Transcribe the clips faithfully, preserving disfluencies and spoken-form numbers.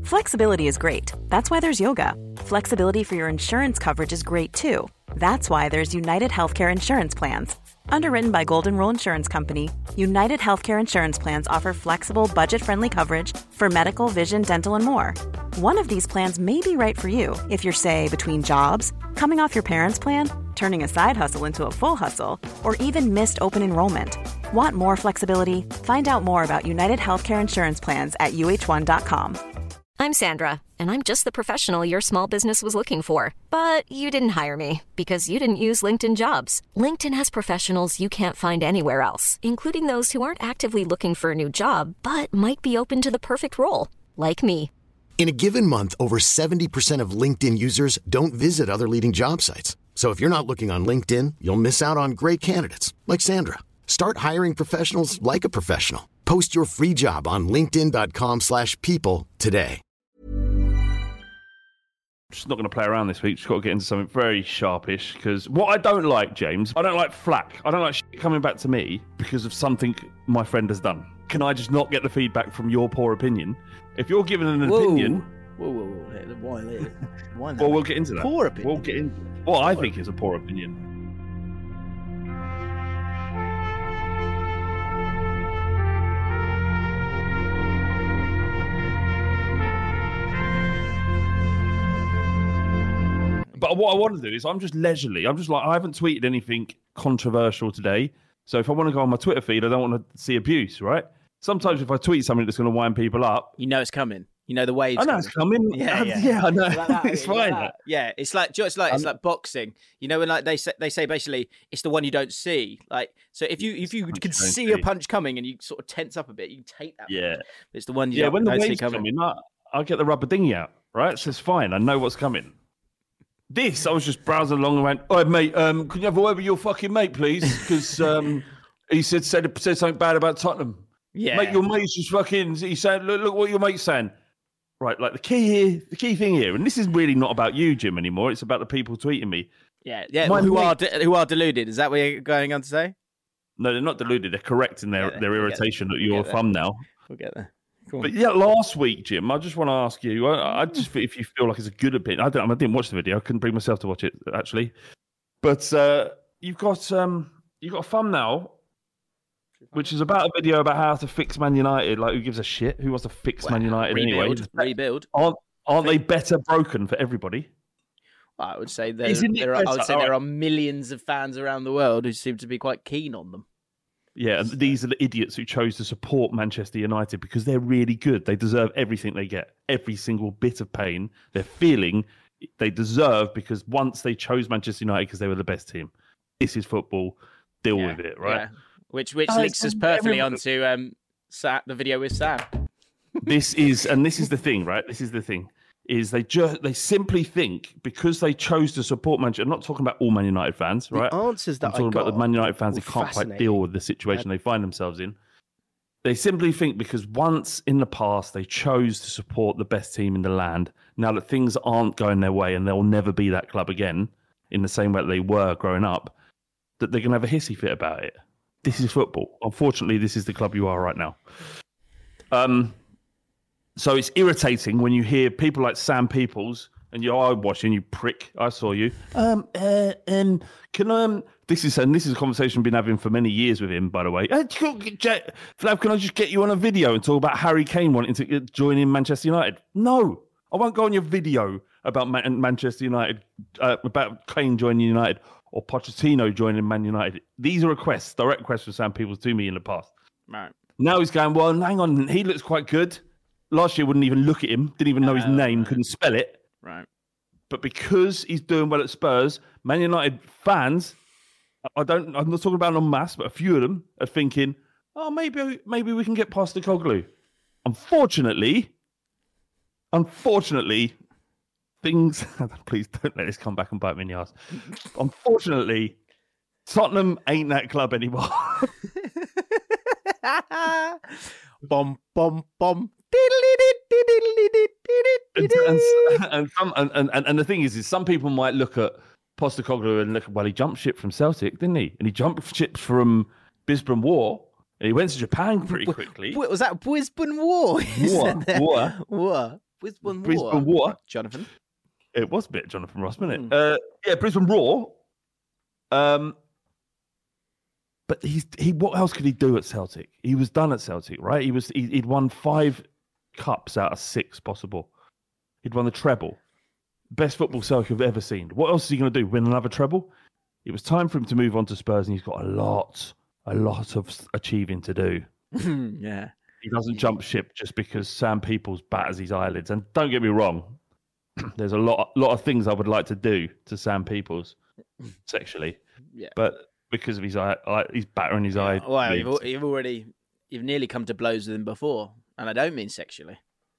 Flexibility is great. That's why there's yoga. Flexibility for your insurance coverage is great too. That's why there's United Healthcare Insurance Plans. Underwritten by Golden Rule Insurance Company, United Healthcare Insurance Plans offer flexible, budget-friendly coverage for medical, vision, dental, and more. One of these plans may be right for you if you're, say, between jobs, coming off your parents' plan, turning a side hustle into a full hustle, or even missed open enrollment. Want more flexibility? Find out more about United Healthcare Insurance Plans at U H one dot com. I'm Sandra, and I'm just the professional your small business was looking for. But you didn't hire me because you didn't use LinkedIn Jobs. LinkedIn has professionals you can't find anywhere else, including those who aren't actively looking for a new job, but might be open to the perfect role, like me. In a given month, over seventy percent of LinkedIn users don't visit other leading job sites. So if you're not looking on LinkedIn, you'll miss out on great candidates like Sandra. Start hiring professionals like a professional. Post your free job on linkedin dot com slash people today. Just not going to play around this week. Just got to get into something very sharpish, because what I don't like, James, I don't like flack. I don't like shit coming back to me because of something my friend has done. Can I just not get the feedback from your poor opinion? If you're giving an Whoa. opinion... Whoa, whoa, whoa. Why, why well, we'll get into that. Poor opinion. We'll get into what I think is a poor opinion. But what I want to do is I'm just leisurely. I'm just like, I haven't tweeted anything controversial today. So if I want to go on my Twitter feed, I don't want to see abuse, right? Sometimes if I tweet something that's going to wind people up... You know it's coming. You know the waves I know coming. it's coming. Yeah, yeah. yeah I know. Like that, it's like fine. that. Yeah, it's like, it's like, it's like boxing. You know, when like they say, they say basically, it's the one you don't see. Like, so if you if you Punch can you don't see see. a punch coming and you sort of tense up a bit, you take that. Yeah. punch. It's the one you Yeah, don't, when the don't see waves coming. coming, I, I'll get the rubber dinghy out, right? So it's fine. I know what's coming. This, I was just browsing along and went, "Oh, mate, um, can you have a word with your fucking mate, please? Because um, he said, said said something bad about Tottenham. Yeah, mate, your mate's just fucking. He said, look, look what your mate's saying. Right, like the key here, the key thing here, and this is really not about you, Jim, anymore. It's about the people tweeting me. Yeah, yeah. My who mate- are de- who are deluded? Is that what you're going on to say? No, they're not deluded. They're correcting their, We'll get there, their we'll get irritation there, at we'll your get there. thumbnail. We'll get there. Cool. But yeah, last week, Jim, I just want to ask you. I, I just if you feel like it's a good opinion. I don't. I didn't watch the video. I couldn't bring myself to watch it actually. But uh, you've got um, you've got a thumbnail, which is about a video about how to fix Man United. Like, who gives a shit? Who wants to fix Well, Man United anyway? rebuild, rebuild. Aren't aren't they better broken for everybody? I would say there, Isn't it there are, I would better? say All there right. are millions of fans around the world who seem to be quite keen on them. Yeah, and these are the idiots who chose to support Manchester United because they're really good. They deserve everything they get, every single bit of pain they're feeling. They deserve because once they chose Manchester United because they were the best team. This is football. Deal Yeah, with it, right? yeah. Which which Uh, links us so perfectly everyone- onto um Sa- the video with Sam. This is, and this is the thing, right? This is the thing. Is they just they simply think because they chose to support Manchester. I'm not talking about all Man United fans, right? The answers that I'm talking I got about the Man United fans who were can't quite fascinating. deal with the situation they find themselves in. They simply think because once in the past they chose to support the best team in the land, now that things aren't going their way and they'll never be that club again in the same way that they were growing up, that they're going to have a hissy fit about it. This is football. Unfortunately, this is the club you are right now. Um. So it's irritating when you hear people like Sam Peoples and you're oh, watching, you prick. I saw you. Um, uh, um, can um, this is and this is a conversation I've been having for many years with him, by the way. Uh, Flav, can I just get you on a video and talk about Harry Kane wanting to join in Manchester United? No, I won't go on your video about Man- Manchester United, uh, about Kane joining United or Pochettino joining Man United. These are requests, direct requests from Sam Peoples to me in the past. Right. Now he's going, well, hang on, he looks quite good. Last year, wouldn't even look at him, didn't even know his Oh, name, right. couldn't spell it. Right. But because he's doing well at Spurs, Man United fans, I don't, I'm not talking about en masse, but a few of them are thinking, oh, maybe maybe we can get past the Postecoglou. Unfortunately, unfortunately, things, please don't let this come back and bite me in the ass. Unfortunately, Tottenham ain't that club anymore. Bom bom bom. and, and, and, some, and, and, and the thing is, is some people might look at Postecoglou and look, well, he jumped ship from Celtic, didn't he? And he jumped ship from Brisbane War, and he went to Japan pretty quickly. What was that? Brisbane War. You War, said there. war. War. Brisbane, Brisbane War, War. Jonathan. It was a bit Jonathan Ross, wasn't it? Mm. Uh, yeah, Brisbane Raw. Um, but he's he. What else could he do at Celtic? He was done at Celtic, right? He was. He, he'd won five cups out of six possible. He'd won the treble. Best football Celtic have ever seen. What else is he going to do? Win another treble? It was time for him to move on to Spurs, and he's got a lot, a lot of achieving to do. Yeah. He doesn't jump ship just because Sam Peoples batters his eyelids. And don't get me wrong, there's a lot, lot of things I would like to do to Sam Peoples sexually. Yeah. But because of his eye, eye he's battering his eye. Well, you've, al- you've already, you've nearly come to blows with him before, and I don't mean sexually.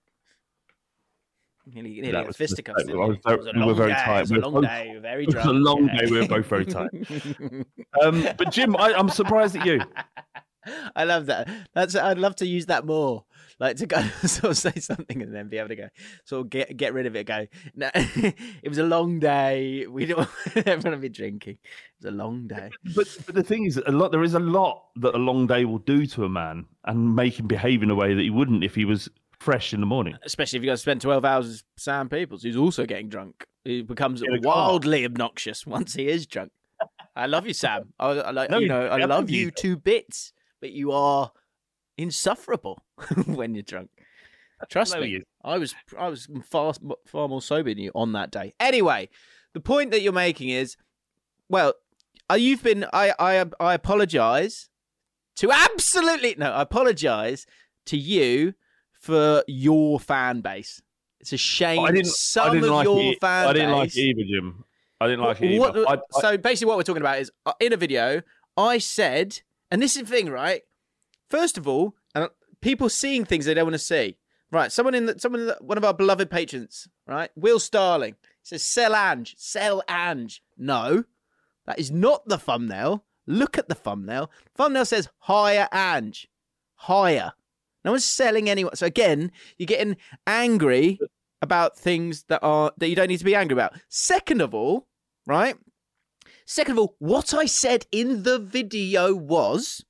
Nearly, nearly That got was fisticuffs. I was It very- was a we were long very day. tight. It was a We were long both- day. We were very It was drunk. a long yeah. day. We were both very tight. Um, but Jim, I, I'm surprised at you. I love that. That's. I'd love to use that more. Like to go sort of say something and then be able to go sort of get get rid of it. Go. No, it was a long day. We don't everyone be drinking. It was a long day. But, but the thing is, a lot there is a lot that a long day will do to a man and make him behave in a way that he wouldn't if he was fresh in the morning. Especially if you got to spend twelve hours with Sam Peoples, who's also getting drunk. He becomes In a car. wildly obnoxious once he is drunk. I love you, Sam. I, I like No, you know. I yeah, love you. you to bits, but you are insufferable when you're drunk. Trust No, me. he is. I was I was far far more sober than you on that day. Anyway, the point that you're making is, well, uh, you've been. I I I apologise to absolutely no. I apologise to you for your fan base. It's a shame. I didn't. Some I didn't of like your it. fan I didn't base. like it either, Jim. I didn't like it What- either. I, I, so basically, what we're talking about is uh, in a video, I said, and this is the thing, right? First of all, uh, people seeing things they don't want to see. Right, someone in the, someone in the, one of our beloved patrons, right? Will Starling says, "Sell Ange, sell Ange." No, that is not the thumbnail. Look at the thumbnail. Thumbnail says, "Hire Ange, hire." No one's selling anyone. So again, you're getting angry about things that are that you don't need to be angry about. Second of all, right? Second of all, what I said in the video was,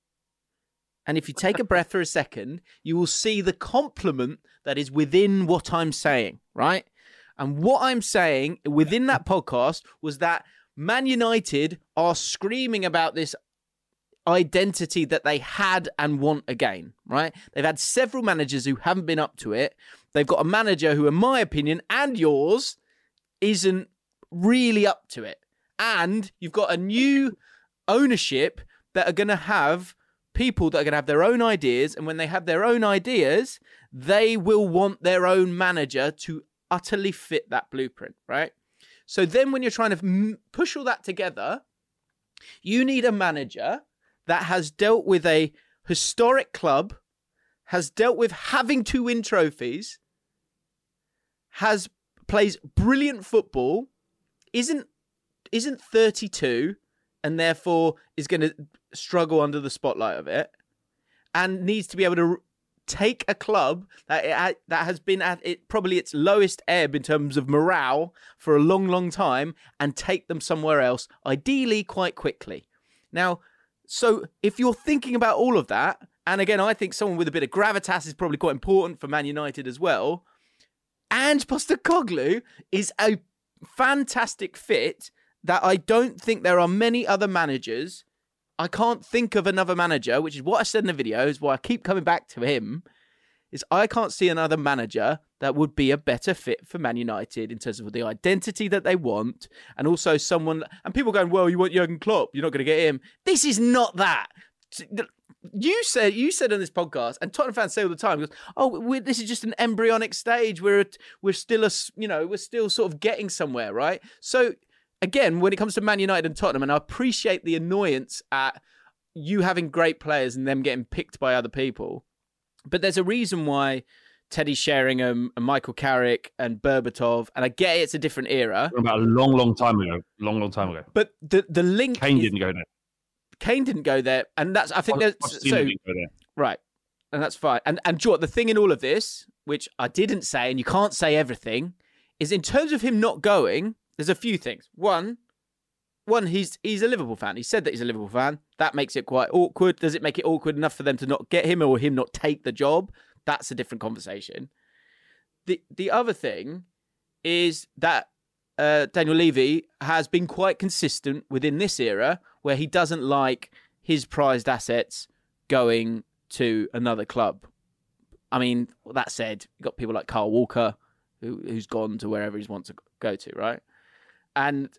and if you take a breath for a second, you will see the compliment that is within what I'm saying, right? And what I'm saying within that podcast was that Man United are screaming about this identity that they had and want again, right? They've had several managers who haven't been up to it. They've got a manager who, in my opinion, and yours, isn't really up to it. And you've got a new ownership that are going to have people that are going to have their own ideas. And when they have their own ideas, they will want their own manager to utterly fit that blueprint, right? So then when you're trying to m- push all that together, you need a manager that has dealt with a historic club, has dealt with having to win trophies, has plays brilliant football, isn't isn't thirty-two, and therefore is going to struggle under the spotlight of it, and needs to be able to take a club that it, that has been at it probably its lowest ebb in terms of morale for a long, long time, and take them somewhere else, ideally quite quickly. Now, so if you're thinking about all of that, and again, I think someone with a bit of gravitas is probably quite important for Man United as well, Ange Postecoglou is a fantastic fit that I don't think there are many other managers. I can't think of another manager, which is what I said in the video, is why I keep coming back to him, is I can't see another manager that would be a better fit for Man United in terms of the identity that they want, and also someone, and people going, well, you want Jurgen Klopp, you're not going to get him. This is not that. You said you said on this podcast, and Tottenham fans say all the time, goes, "Oh, we're, this is just an embryonic stage. We're at, we're still a you know we're still sort of getting somewhere, right?" So again, when it comes to Man United and Tottenham, and I appreciate the annoyance at you having great players and them getting picked by other people, but there's a reason why Teddy Sheringham and Michael Carrick and Berbatov, and I get it, it's a different era. About a long, long time ago. Long, long time ago. But the the link Kane is, didn't go there. Kane didn't go there, and that's I think that's Pochettino so didn't go there. right, and that's fine. And and Jort, the thing in all of this, which I didn't say, and you can't say everything, is in terms of him not going. There's a few things. One, one he's he's a Liverpool fan. He said that he's a Liverpool fan. That makes it quite awkward. Does it make it awkward enough for them to not get him or him not take the job? That's a different conversation. the the other thing is that uh, Daniel Levy has been quite consistent within this era, where he doesn't like his prized assets going to another club. I mean, that said, you've got people like Carl Walker, who, who's gone to wherever he wants to go to, right? And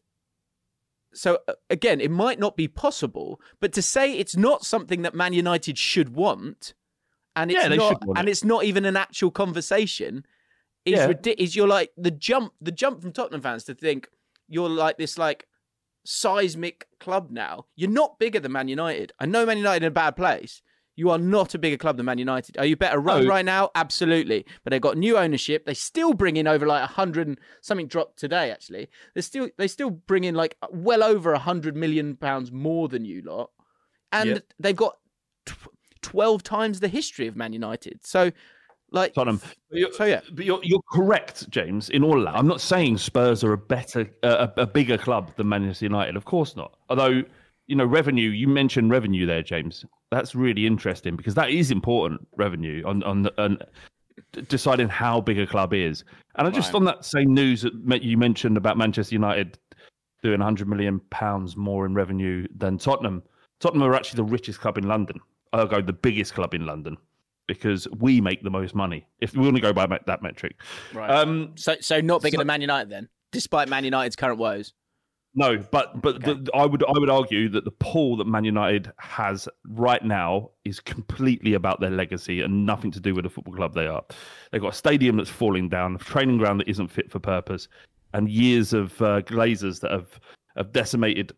so, again, it might not be possible, but to say it's not something that Man United should want, and it's Yeah, they not, should want and it. it's not even an actual conversation, is Yeah. ridiculous. You're like the jump, the jump from Tottenham fans to think you're like this like seismic club now. You're not bigger than Man United. I know Man United in a bad place. You are not a bigger club than Man United. Are you better run No. right now? Absolutely. But they've got new ownership. They still bring in over like a hundred and something dropped today. Actually, they still they still bring in like well over a hundred million pounds more than you lot, and Yep. they've got tw- twelve times the history of Man United. So, like, Tottenham. But you're, so yeah, but you're, you're correct, James, in all of that. I'm not saying Spurs are a better, uh, a, a bigger club than Manchester United. Of course not. Although, you know, revenue, you mentioned revenue there, James. That's really interesting because that is important, revenue, on, on, on deciding how big a club is. And I just Right. on that same news that you mentioned about Manchester United doing one hundred million pounds more in revenue than Tottenham. Tottenham are actually the richest club in London, ergo the biggest club in London, because we make the most money, if we want to go by that metric. right. Um, so so not bigger so- than Man United then, despite Man United's current woes. no, but but Okay. the, I would I would argue that the pool that Man United has right now is completely about their legacy and nothing to do with the football club they are. They've got a stadium that's falling down, a training ground that isn't fit for purpose, and years of uh, Glazers that have have decimated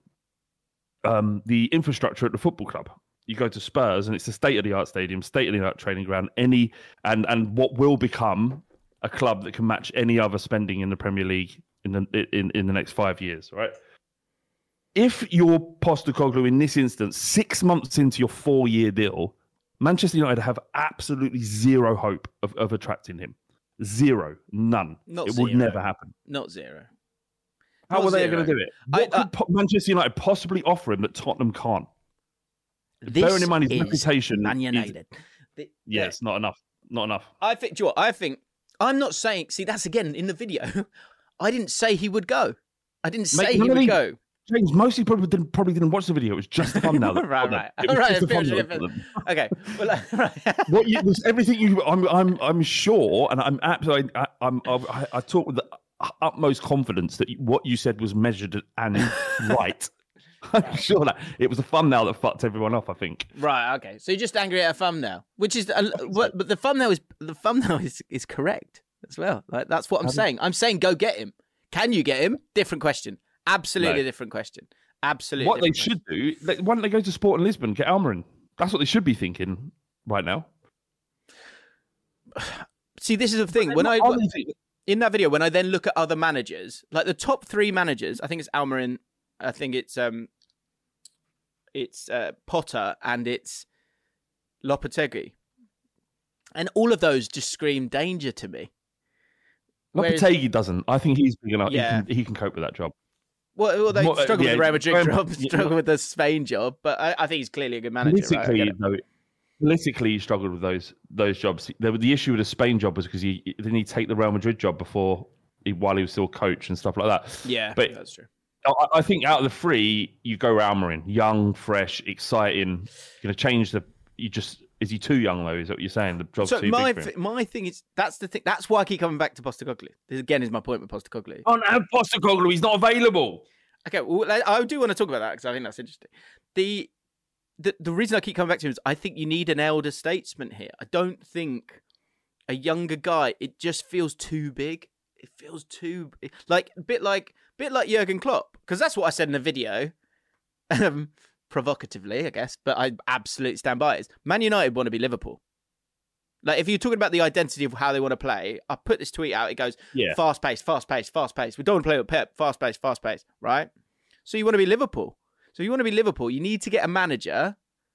um, the infrastructure at the football club. You go to Spurs and it's a state-of-the-art stadium, state-of-the-art training ground, any and and what will become a club that can match any other spending in the Premier League in the in, in the next five years, right? If you're Postecoglou in this instance, six months into your four-year deal, Manchester United have absolutely zero hope of, of attracting him. Zero. None. Not it would zero. never happen. Not zero. How Not are they zero. going to do it? I- What could po- Manchester United possibly offer him that Tottenham can't? This Bearing in mind his is reputation Man is- United. The- Yeah, the- it's not enough. Not enough. I think, do you know what? I think, I'm not saying, see, that's again in the video. I didn't say he would go. I didn't say Mate, he none of would these- go. James, most people probably didn't, probably didn't watch the video. It was just the thumbnail. that Right, got them. right. It was Right, just the it's a bit thumbnail that different. got them. Okay. Well, uh, right. What you, was everything you? I'm, I'm, I'm sure, and I'm absolutely. I, I'm, I, I talk with the utmost confidence that what you said was measured and right. I'm sure that it was a thumbnail that fucked everyone off. I think. Right, okay. So you're just angry at a thumbnail, which is, uh, what, but the thumbnail is the thumbnail is, is correct as well. Like that's what I'm saying. I'm saying go get him. Can you get him? Different question. Absolutely No. different question. Absolutely. What they different should do, like, why don't they go to Sport in Lisbon, get Almiron? That's what they should be thinking right now. question. See, this is the thing. When I in that video, when I then look at other managers, like the top three managers, I think it's Almiron, I think it's um, it's uh, Potter, and it's Lopetegui, and all of those just scream danger to me. Whereas- Lopetegui doesn't. I think he's big enough. Yeah. He, can, he can cope with that job. Well, well they What- uh, struggle yeah, with the Real Madrid um, job, yeah. struggle with the Spain job, but I, I think he's clearly a good manager. Right? I Politically, get it. though, politically, he struggled with those those jobs. The, the issue with the Spain job was because he didn't he take the Real Madrid job before he, while he was still coach and stuff like that. Yeah, but that's true. I, I think out of the three, you go Almiron, young, fresh, exciting. Going to change the. You just is he too young though? Is that what you're saying? The job's So too my big for th- him. my thing is that's the thing. That's why I keep coming back to Postecoglou. This again is my point with Postecoglou. Oh no, Postecoglou, he's not available. Okay, well, I I do want to talk about that because I think that's interesting. The, the the reason I keep coming back to him is I think you need an elder statesman here. I don't think a younger guy. It just feels too big. It feels too like a bit like bit like Jurgen Klopp, because that's what I said in the video, um, provocatively, I guess. But I absolutely stand by it. Is Man United want to be Liverpool. Like if you're talking about the identity of how they want to play, I put this tweet out. It goes Yeah. fast paced, fast paced, fast paced. We don't want to play with Pep. Fast paced, fast paced. Right. So you want to be Liverpool. So you want to be Liverpool. You need to get a manager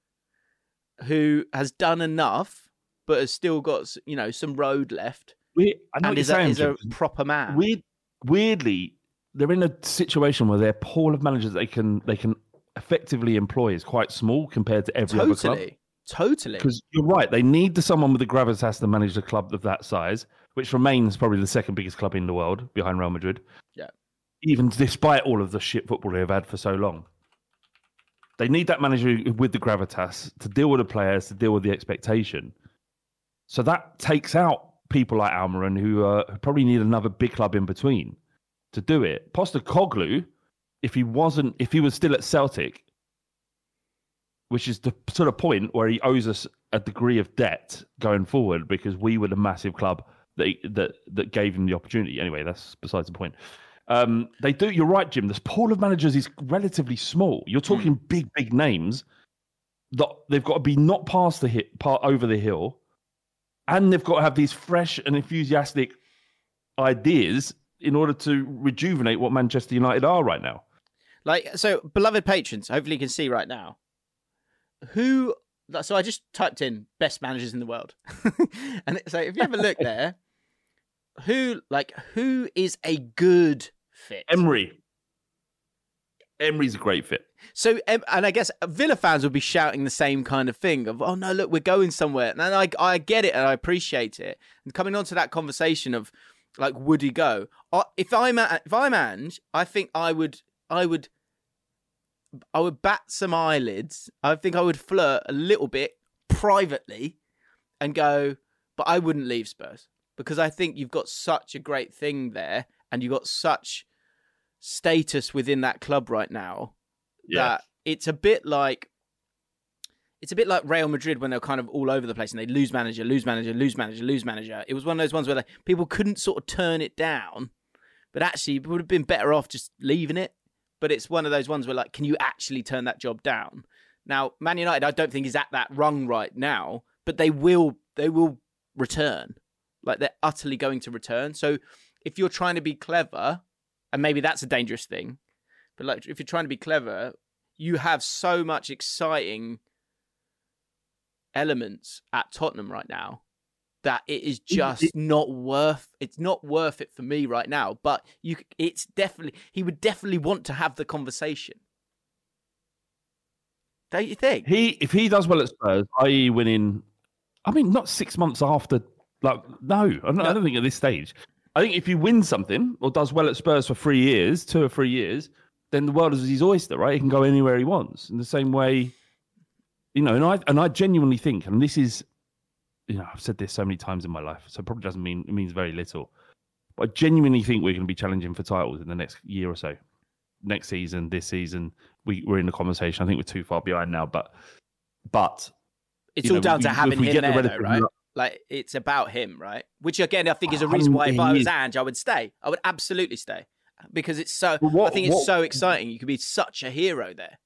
who has done enough, but has still got you know some road left, We, I know and what is you're a, saying. is a Jim. proper man. Weird, weirdly, they're in a situation where their pool of managers they can they can effectively employ is quite small compared to every other club. Totally, Totally. Because you're right, they need the someone with the gravitas to manage a club of that size, which remains probably the second biggest club in the world behind Real Madrid. Yeah. Even despite all of the shit football they've had for so long. They need that manager with the gravitas to deal with the players, to deal with the expectation. So that takes out people like Almiron who uh, probably need another big club in between to do it. Postecoglou, if he wasn't, if he was still at Celtic, which is the sort of point where he owes us a degree of debt going forward because we were the massive club that that that gave him the opportunity. Anyway, that's besides the point. Um, they do. You're right, Jim. This pool of managers is relatively small. You're talking mm. big, big names that they've got to be not past the hit, part over the hill, and they've got to have these fresh and enthusiastic ideas in order to rejuvenate what Manchester United are right now. Like, so, beloved patrons, hopefully you can see right now. Who? So I just typed in best managers in the world, and so if you have a look there, who like who is a good fit? Emery. Emery's a great fit. So, and I guess Villa fans would be shouting the same kind of thing of, "Oh no, look, we're going somewhere." And I, I get it, and I appreciate it. And coming on to that conversation of, like, would he go? If I'm if I'm Ange, I think I would, I would, I would bat some eyelids. I think I would flirt a little bit privately, and go, but I wouldn't leave Spurs because I think you've got such a great thing there, and you've got such status within that club right now yeah. that it's a bit like it's a bit like Real Madrid when they're kind of all over the place and they lose manager, lose manager, lose manager, lose manager. It was one of those ones where they, people couldn't sort of turn it down, but actually it would have been better off just leaving it. But it's one of those ones where, like, can you actually turn that job down? Now, Man United, I don't think is at that rung right now, but they will they will return. Like, they're utterly going to return. So if you're trying to be clever, and maybe that's a dangerous thing, but like if you're trying to be clever, you have so much exciting elements at Tottenham right now that it is just it, not worth it's not worth it for me right now. But you it's definitely he would definitely want to have the conversation. Don't you think? He if he does well at Spurs, that is winning, I mean not six months after, like no, I don't, no. I don't think at this stage. I think if he wins something or does well at Spurs for three years, two or three years, then the world is his oyster, right? He can go anywhere he wants. In the same way, you know, and I and I genuinely think, and this is, you know, I've said this so many times in my life, so it probably doesn't mean, it means very little. But I genuinely think we're going to be challenging for titles in the next year or so. Next season, this season, we, we're in the conversation. I think we're too far behind now, but but it's all know, down we, to having him there, the though, right? Like, it's about him, right? Which, again, I think is a reason why if I was Ange, I would stay. I would absolutely stay. Because it's so, what, I think it's what, so exciting. You could be such a hero there.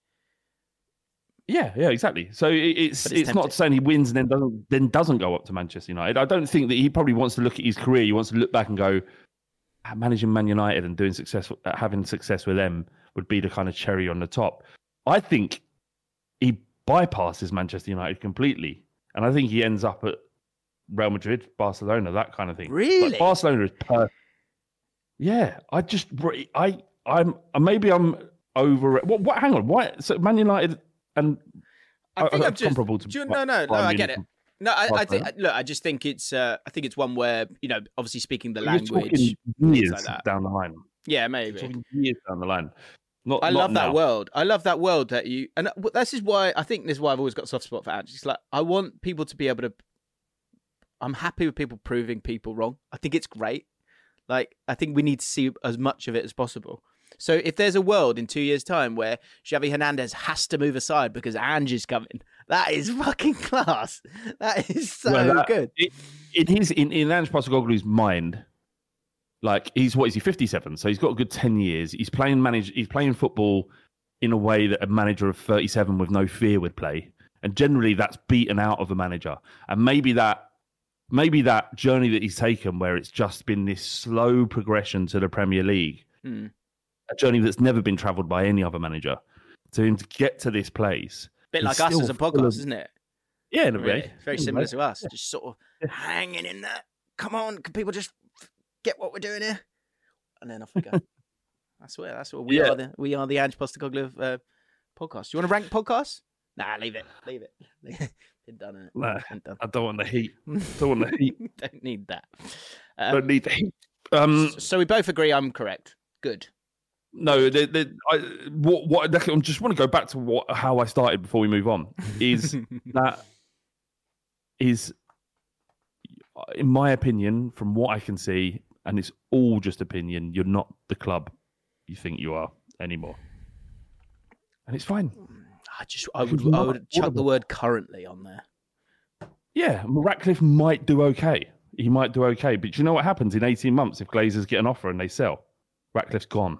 Yeah, yeah, exactly. So it's it's, it's not saying he wins and then doesn't then doesn't go up to Manchester United. I don't think that he probably wants to look at his career. He wants to look back and go, managing Man United and doing success, having success with them would be the kind of cherry on the top. I think he bypasses Manchester United completely. And I think he ends up at Real Madrid, Barcelona, that kind of thing. Really? Like Barcelona is perfect. Yeah, I just, I, I'm, maybe I'm over it. What, what, hang on, why? So Man United and I think are, I'm just, comparable to. You, no, no, no, I get it. No, I, I think, look, I just think it's, uh, I think it's one where, you know, obviously speaking the language. Years like that. down the line. Yeah, maybe. Years down the line. Not, I not love now. that world. I love that world that you, and this is why, I think this is why I've always got a soft spot for Ange. It's like, I want people to be able to, I'm happy with people proving people wrong. I think it's great. Like, I think we need to see as much of it as possible. So if there's a world in two years' time where Xavi Hernandez has to move aside because Ange is coming, that is fucking class. That is so well, that, good. It, it is in, in Ange Postecoglou's mind. Like, he's what is he fifty-seven? So he's got a good ten years. He's playing manage. He's playing football in a way that a manager of thirty-seven with no fear would play, and generally that's beaten out of a manager. And maybe that. Maybe that journey that he's taken where it's just been this slow progression to the Premier League, hmm. a journey that's never been travelled by any other manager, to him to get to this place. Bit like us as a podcast, of... isn't it? Yeah, in a really? way. Very similar to us. Yeah. Just sort of yeah. hanging in there. Come on, can people just get what we're doing here? And then off we go. That's what, that's what we yeah. are. The, we are the Ange Postecoglou uh, podcast. Do you want to rank podcasts? Nah, leave it. Leave it. Leave it. You're done it. Nah, done. I don't want the heat. Don't want the heat. Don't need that. Um, don't need the heat. Um, so we both agree I'm correct. Good. No, they, they, I, what, what, I just want to go back to what, how I started before we move on. Is that is, in my opinion, from what I can see, and it's all just opinion, you're not the club you think you are anymore, and it's fine. I just, I would, I would chuck the word currently on there. Yeah, Ratcliffe might do okay. He might do okay, but do you know what happens in eighteen months if Glazers get an offer and they sell? Ratcliffe's gone.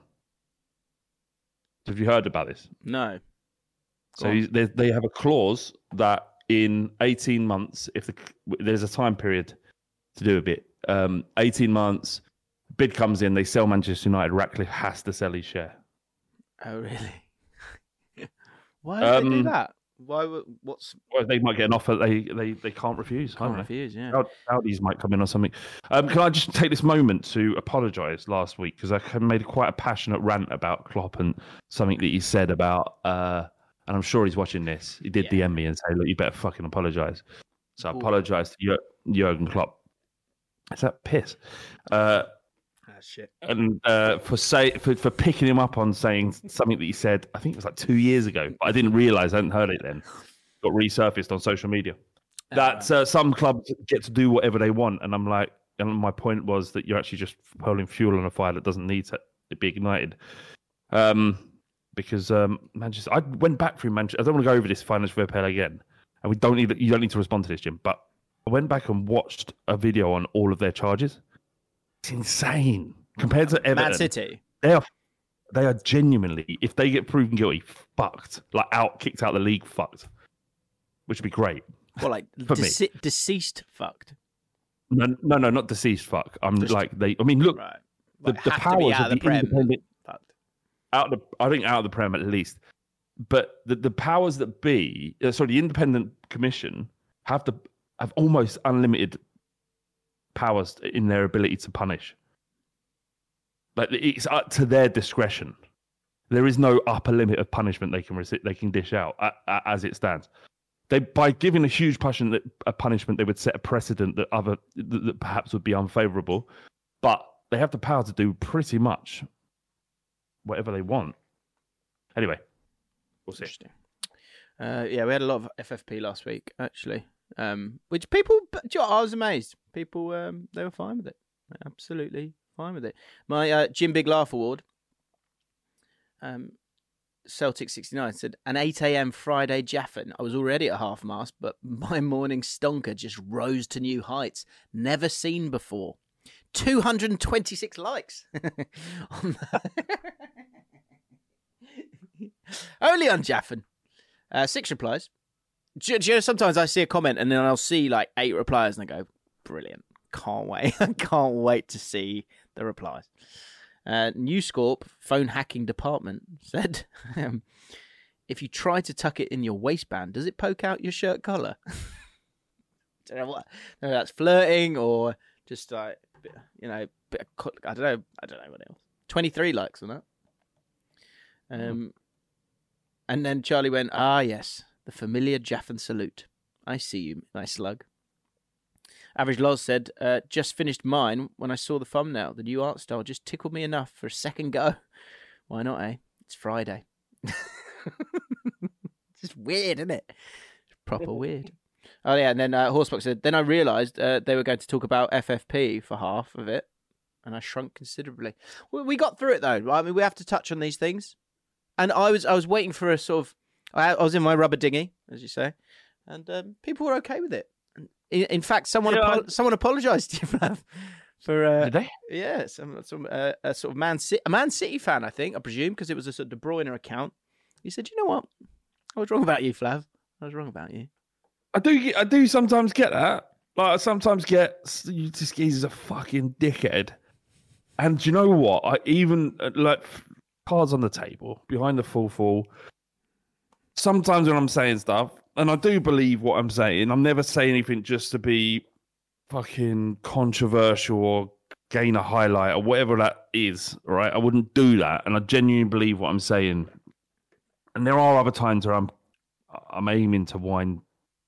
Have you heard about this? No. So they they have a clause that in eighteen months, if the, there's a time period to do a bit, um, eighteen months, bid comes in, they sell Manchester United, Ratcliffe has to sell his share. Oh, really? Why do um, they do that? Why? What's? Well, they might get an offer they they, they can't refuse. Can't refuse, yeah. Saudis might come in or something. Um, can I just take this moment to apologise last week because I made quite a passionate rant about Klopp and something that he said about, uh, and I'm sure he's watching this. He did yeah. D M me and say, "Look, you better fucking apologise." So I apologise to Jurgen Klopp. Is that piss? Uh, Shit. And uh, for say for, for picking him up on saying something that he said, I think it was like two years ago, but I didn't realise, I hadn't heard it then. Got resurfaced on social media. That uh, some clubs get to do whatever they want, and I'm like, and my point was that you're actually just pouring fuel on a fire that doesn't need to be ignited. Um, because um, Manchester, I went back through Manchester. I don't want to go over this financial fair play again, and we don't need you don't need to respond to this, Jim. But I went back and watched a video on all of their charges. It's insane compared to Everton. Man City. They are, they are genuinely, if they get proven guilty, fucked. Like out, kicked out of the league, fucked. Which would be great. Well, like for dece- me. deceased, fucked. No, no, no, not deceased, fuck. I'm Just, like they. I mean, look, right. the, the powers of the, the independent. Fucked. Out of the, I think out of the Prem at least, but the, the powers that be, uh, sorry, the independent commission have the have almost unlimited powers in their ability to punish. But it's up to their discretion. There is no upper limit of punishment they can rec- they can dish out uh, uh, as it stands. They by giving a huge punishment, a punishment, they would set a precedent that other that, that perhaps would be unfavourable. But they have the power to do pretty much whatever they want. Anyway, we'll see. Uh, yeah, we had a lot of F F P last week actually. Um, which people, you know, I was amazed. People, um, they were fine with it. Absolutely fine with it. My uh, Jim Big Laugh Award, um, Celtic sixty-nine said, an eight a.m. Friday Jaffin. I was already at half mast, but my morning stonker just rose to new heights. Never seen before. two hundred twenty-six likes. on Only on Jaffin. Uh, six replies. Do you know, sometimes I see a comment and then I'll see like eight replies and I go, brilliant. Can't wait. I can't wait to see the replies. Uh, News Corp, phone hacking department, said, um, if you try to tuck it in your waistband, does it poke out your shirt collar? Don't know what. No, that's flirting or just like, you know, bit of, I don't know. I don't know what else. twenty-three likes on that. Um, mm. And then Charlie went, ah, yes. The familiar Jaffin salute. I see you, my slug. Average Loz said, uh, just finished mine when I saw the thumbnail. The new art style just tickled me enough for a second go. Why not, eh? It's Friday. It's just weird, isn't it? It's proper weird. Oh, yeah, and then uh, Horsebox said, then I realised uh, they were going to talk about F F P for half of it, and I shrunk considerably. We, we got through it, though. I mean, we have to touch on these things. And I was I was waiting for a sort of... I was in my rubber dinghy, as you say, and um, people were okay with it. In, in fact, someone yeah, apo- someone apologised to you, Flav, for uh, did they? Yeah, some, some uh, a sort of Man City, a Man City fan, I think, I presume, because it was a sort of De Bruyne account. He said, "You know what? I was wrong about you, Flav. I was wrong about you." I do, I do sometimes get that. Like, I sometimes get you just he's a fucking dickhead. And do you know what? I even like cards on the table behind the full fall. Sometimes when I'm saying stuff, and I do believe what I'm saying, I'm never saying anything just to be fucking controversial or gain a highlight or whatever that is, right? I wouldn't do that, and I genuinely believe what I'm saying. And there are other times where I'm, I'm aiming to wind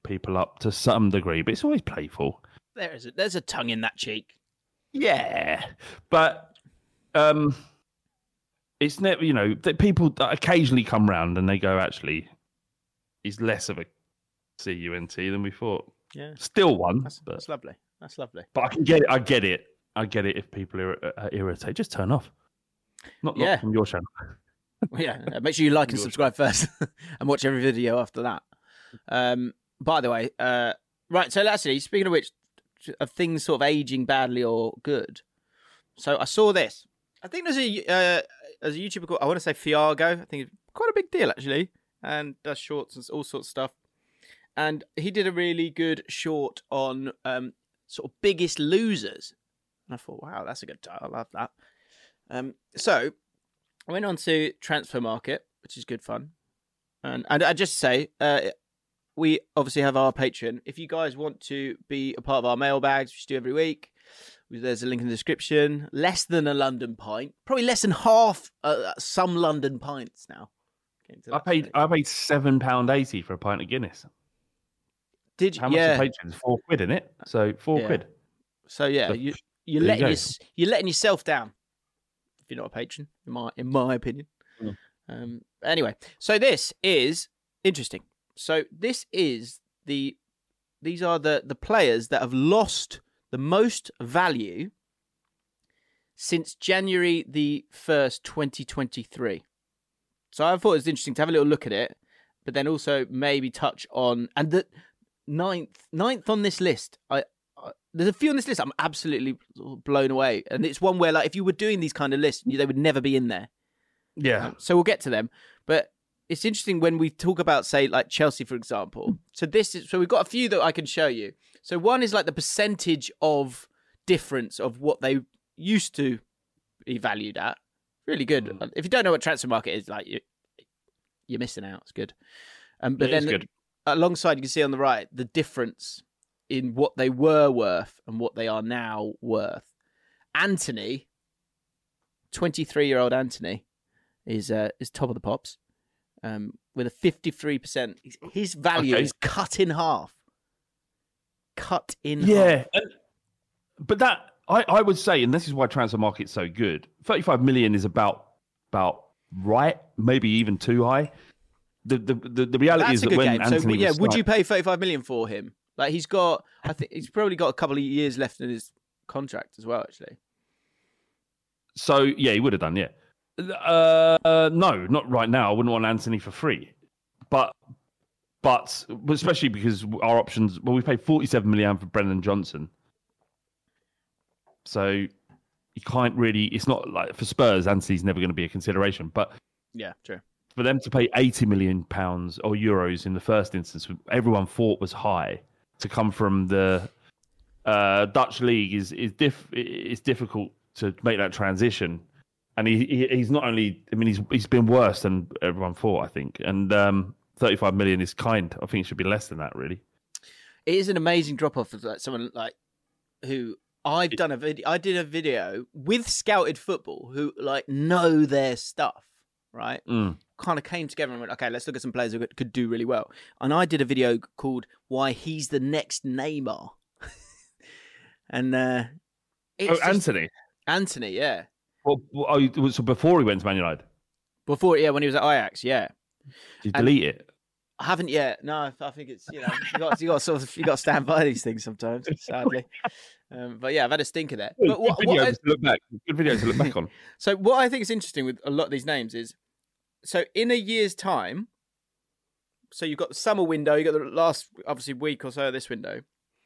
people up to some degree, but it's always playful. There is a, there's a tongue in that cheek. Yeah, but um, it's never, you know, that people occasionally come round and they go, actually, he's less of a C U N T than we thought. Yeah, still one. That's, but, that's lovely. That's lovely. But I can get it. I get it. I get it. If people are uh, irritated, just turn off. Not, Yeah. not from your channel. Yeah, make sure you like and subscribe first, and watch every video after that. Um, by the way, uh, right. So actually, speaking of which, of things sort of aging badly or good. So I saw this. I think there's a uh, there's a YouTuber called, I want to say Fiago. I think it's quite a big deal actually, and does shorts and all sorts of stuff. And he did a really good short on um, sort of biggest losers. And I thought, wow, that's a good title. I love that. Um, so I went on to Transfer Market, which is good fun. And, and I just say, uh, we obviously have our Patreon. If you guys want to be a part of our mailbags, which we do every week, there's a link in the description. Less than a London pint. Probably less than half uh, some London pints now. I paid I paid seven pound eighty for a pint of Guinness. Did you? How much yeah. is Patreon? Four quid, isn't it? So four Yeah. quid. So yeah, So, you you're there letting you your, go. you're letting yourself down if you're not a patron, in my in my opinion. Mm. Um. Anyway, so this is interesting. So this is the these are the the players that have lost the most value since January the first, twenty twenty three. So I thought it was interesting to have a little look at it, but then also maybe touch on and the ninth ninth on this list. I, I there's a few on this list I'm absolutely blown away, and it's one where like if you were doing these kind of lists, they would never be in there. Yeah. Um, so we'll get to them, but it's interesting when we talk about, say, like Chelsea, for example. So this is so we've got a few that I can show you. So one is like the percentage of difference of what they used to be valued at. Really good. Mm. If you don't know what transfer market is, like you, you're missing out. It's good. Um, but It is then good. alongside, you can see on the right the difference in what they were worth and what they are now worth. Anthony, twenty-three-year-old Anthony, is uh, is top of the pops um, with a fifty-three percent. His value Okay. is cut in half. Cut in half. Yeah. And, but that I, I would say, and this is why transfer market's so good. thirty-five million is about about right, maybe even too high. The the the, the reality That's is a that good when game. Anthony So yeah, was would start- you pay thirty-five million for him? Like he's got, I think he's probably got a couple of years left in his contract as well. Actually, So yeah, he would have done. Yeah. Uh, no, not right now. I wouldn't want Anthony for free, but but especially because our options. Well, we paid forty-seven million for Brendan Johnson, so you can't really. It's not like for Spurs. Anthony's never going to be a consideration, but yeah, true. for them to pay eighty million pounds or euros in the first instance, everyone thought was high to come from the uh, Dutch league is is diff is difficult to make that transition. And he, he he's not only, I mean, he's he's been worse than everyone thought, I think. And um, thirty-five million is kind. I think it should be less than that, really. It is an amazing drop off of like someone like who I've done a video. I did a video with Scouted Football who like know their stuff, right? Mm. Kind of came together and went, okay, let's look at some players who could, could do really well. And I did a video called "Why He's the Next Neymar," and uh, it's Oh, just- Anthony. Anthony, yeah. Well, oh, it was- so before he went to Man United, Before, yeah, when he was at Ajax, yeah. did you And- delete it? I haven't yet. No, I think it's you know you got you got to sort of you got to stand by these things sometimes, sadly. Um, but yeah, I've had a stinker there. But what, good what video I, to look back. Good video to look back on. so what I think is interesting with a lot of these names is, so in a year's time, so you've got the summer window, you got the last obviously week or so of this window.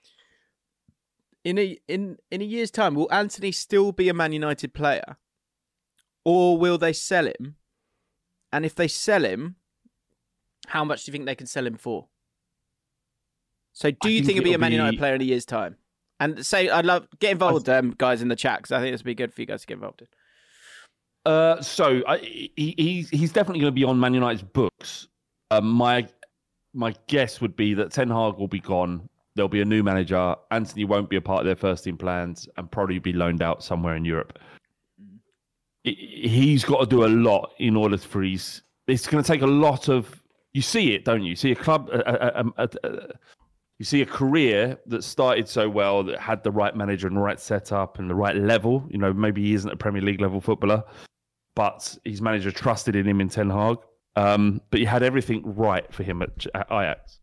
In a in in a year's time, will Anthony still be a Man United player, or will they sell him? And if they sell him, how much do you think they can sell him for? So do I you think think he'll be a it'll Man United be- player in a year's time? And say, I'd love get involved, um, guys, in the chat because I think this would be good for you guys to get involved in. Uh, so I, he, he's he's definitely going to be on Man United's books. Um, my my guess would be that Ten Hag will be gone. There'll be a new manager. Anthony won't be a part of their first team plans and probably be loaned out somewhere in Europe. He- He's got to do a lot in order for his. It's going to take a lot of. You see it, don't you? You see a club, a, a, a, a, You see a career that started so well, that had the right manager and the right setup and the right level. You know, maybe he isn't a Premier League level footballer, but his manager trusted in him in Ten Hag. Um, but he had everything right for him at, at Ajax.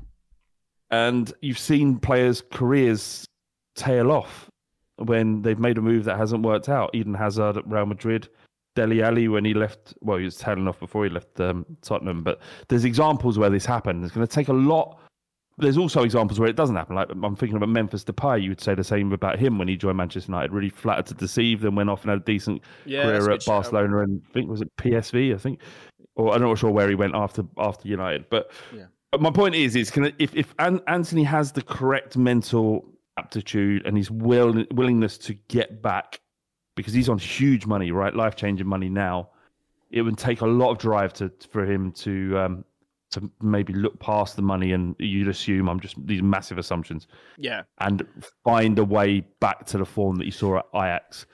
And you've seen players' careers tail off when they've made a move that hasn't worked out. Eden Hazard at Real Madrid, Dele Alli when he left, well, he was tailing off before he left um, Tottenham. But there's examples where this happened. It's going to take a lot. There's also examples where it doesn't happen. Like I'm thinking about Memphis Depay. You would say the same about him when he joined Manchester United. Really flattered to deceive, then went off and had a decent yeah, career at Barcelona and I think was it P S V. I think, or I'm not sure where he went after after United. But yeah. my point is, is can if if Anthony has the correct mental aptitude and his will willingness to get back, because he's on huge money, right, life changing money now, it would take a lot of drive to for him to. Um, to maybe look past the money and you'd assume I'm just these massive assumptions. Yeah. And find a way back to the form that you saw at Ajax.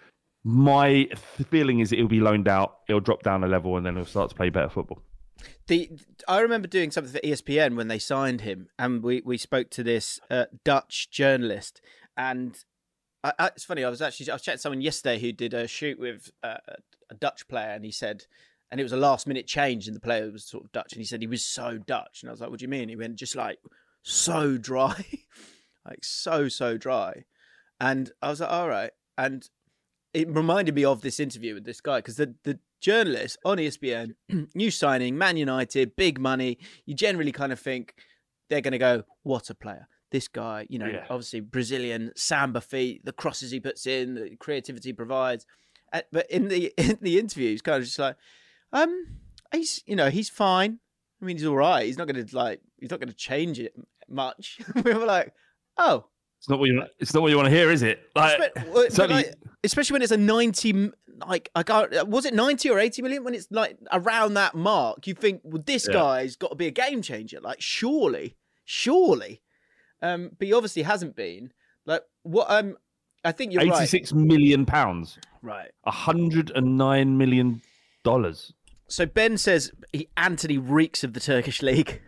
My feeling is that he'll be loaned out, he'll drop down a level and then he'll start to play better football. The I remember doing something for E S P N when they signed him and we, we spoke to this uh, Dutch journalist and I, I, it's funny, I was actually, I was chatting to someone yesterday who did a shoot with uh, a Dutch player and he said, and it was a last minute change and the player was sort of Dutch. And he said he was so Dutch. And I was like, what do you mean? He went just like so dry, like so, so dry. And I was like, all right. And it reminded me of this interview with this guy because the, the journalist on E S P N, new signing, Man United, big money. You generally kind of think they're going to go, what a player. This guy, you know, yeah. obviously Brazilian, samba feet, the crosses he puts in, the creativity he provides. But in the, in the interview, he's kind of just like, Um, he's you know he's fine. I mean, he's all right. He's not going to like he's not going to change it much. We were like, oh, it's not what you it's not what you want to hear, is it? Like, especially, like, especially when it's a ninety like I got was it ninety or eighty million when it's like around that mark. You think, well, this yeah. guy's got to be a game changer. Like, surely, surely. Um, but he obviously hasn't been. Like, what? Um, I think you're right. eighty-six million pounds. Right. one hundred nine million dollars. So Ben says he, Anthony reeks of the Turkish league.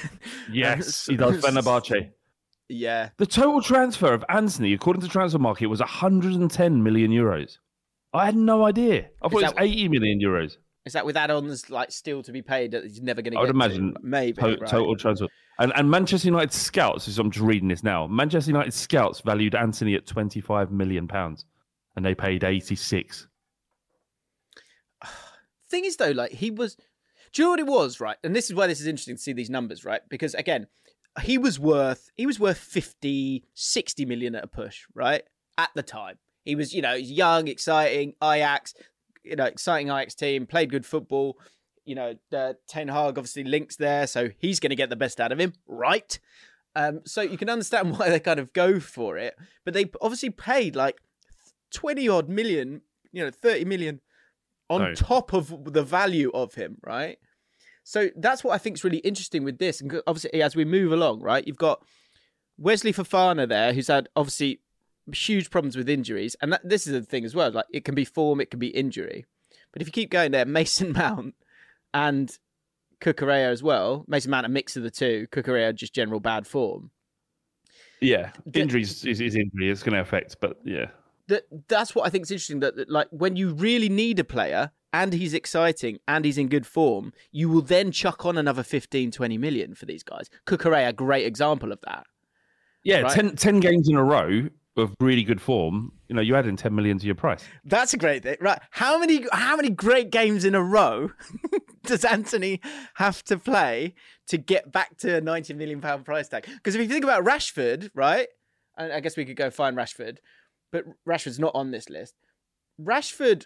Yes, he does. Fenerbahce. Yeah. The total transfer of Anthony, according to Transfer Market, was one hundred ten million euros. I had no idea. I thought it was eighty million euros. Is that with add-ons like still to be paid that he's never going to get? I would imagine. To? Maybe. To- right. Total transfer. And, and Manchester United scouts, I'm just reading this now, Manchester United scouts valued Anthony at twenty-five million pounds and they paid eighty-six. Thing is though, like he was, do you know what it was, right? And this is why this is interesting to see these numbers, right? Because again, he was worth, he was worth fifty, sixty million at a push, right? At the time. He was, you know, he's young, exciting, Ajax, you know, exciting Ajax team, played good football. You know, the Ten Hag obviously links there, so he's going to get the best out of him, right? Um, so you can understand why they kind of go for it. But they obviously paid like twenty odd million, you know, thirty million on oh. top of the value of him, right? So that's what I think is really interesting with this. And obviously, as we move along, right, you've got Wesley Fofana there, who's had obviously huge problems with injuries. And that, this is the thing as well. Like, it can be form, it can be injury. But if you keep going there, Mason Mount and Cucurella as well. Mason Mount, a mix of the two. Cucurella, just general bad form. Yeah, injuries is, is injury. It's going to affect, but yeah. That that's what I think is interesting. That, that like when you really need a player and he's exciting and he's in good form, you will then chuck on another fifteen, twenty million for these guys. Cucurella, great example of that. Yeah, right? ten, ten games in a row of really good form. You know, you add in ten million to your price. That's a great thing, right? How many how many great games in a row does Anthony have to play to get back to a ninety million pound price tag? Because if you think about Rashford, right? And I guess we could go find Rashford. But Rashford's not on this list. Rashford,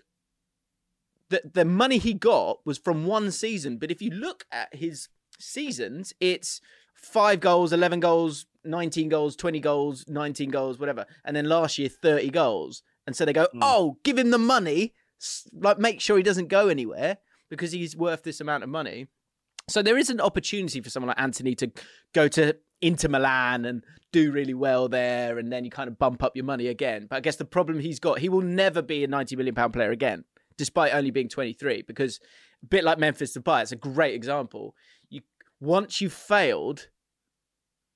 the, the money he got was from one season. But if you look at his seasons, it's five goals, eleven goals, nineteen goals, twenty goals, nineteen goals, whatever. And then last year, thirty goals. And so they go, mm. oh, give him the money. Like, make sure he doesn't go anywhere because he's worth this amount of money. So there is an opportunity for someone like Anthony to go to Inter Milan and do really well there, and then you kind of bump up your money again. But I guess the problem he's got, he will never be a ninety million pound player again, despite only being twenty-three, because a bit like Memphis Depay, it's a great example. You once you've failed,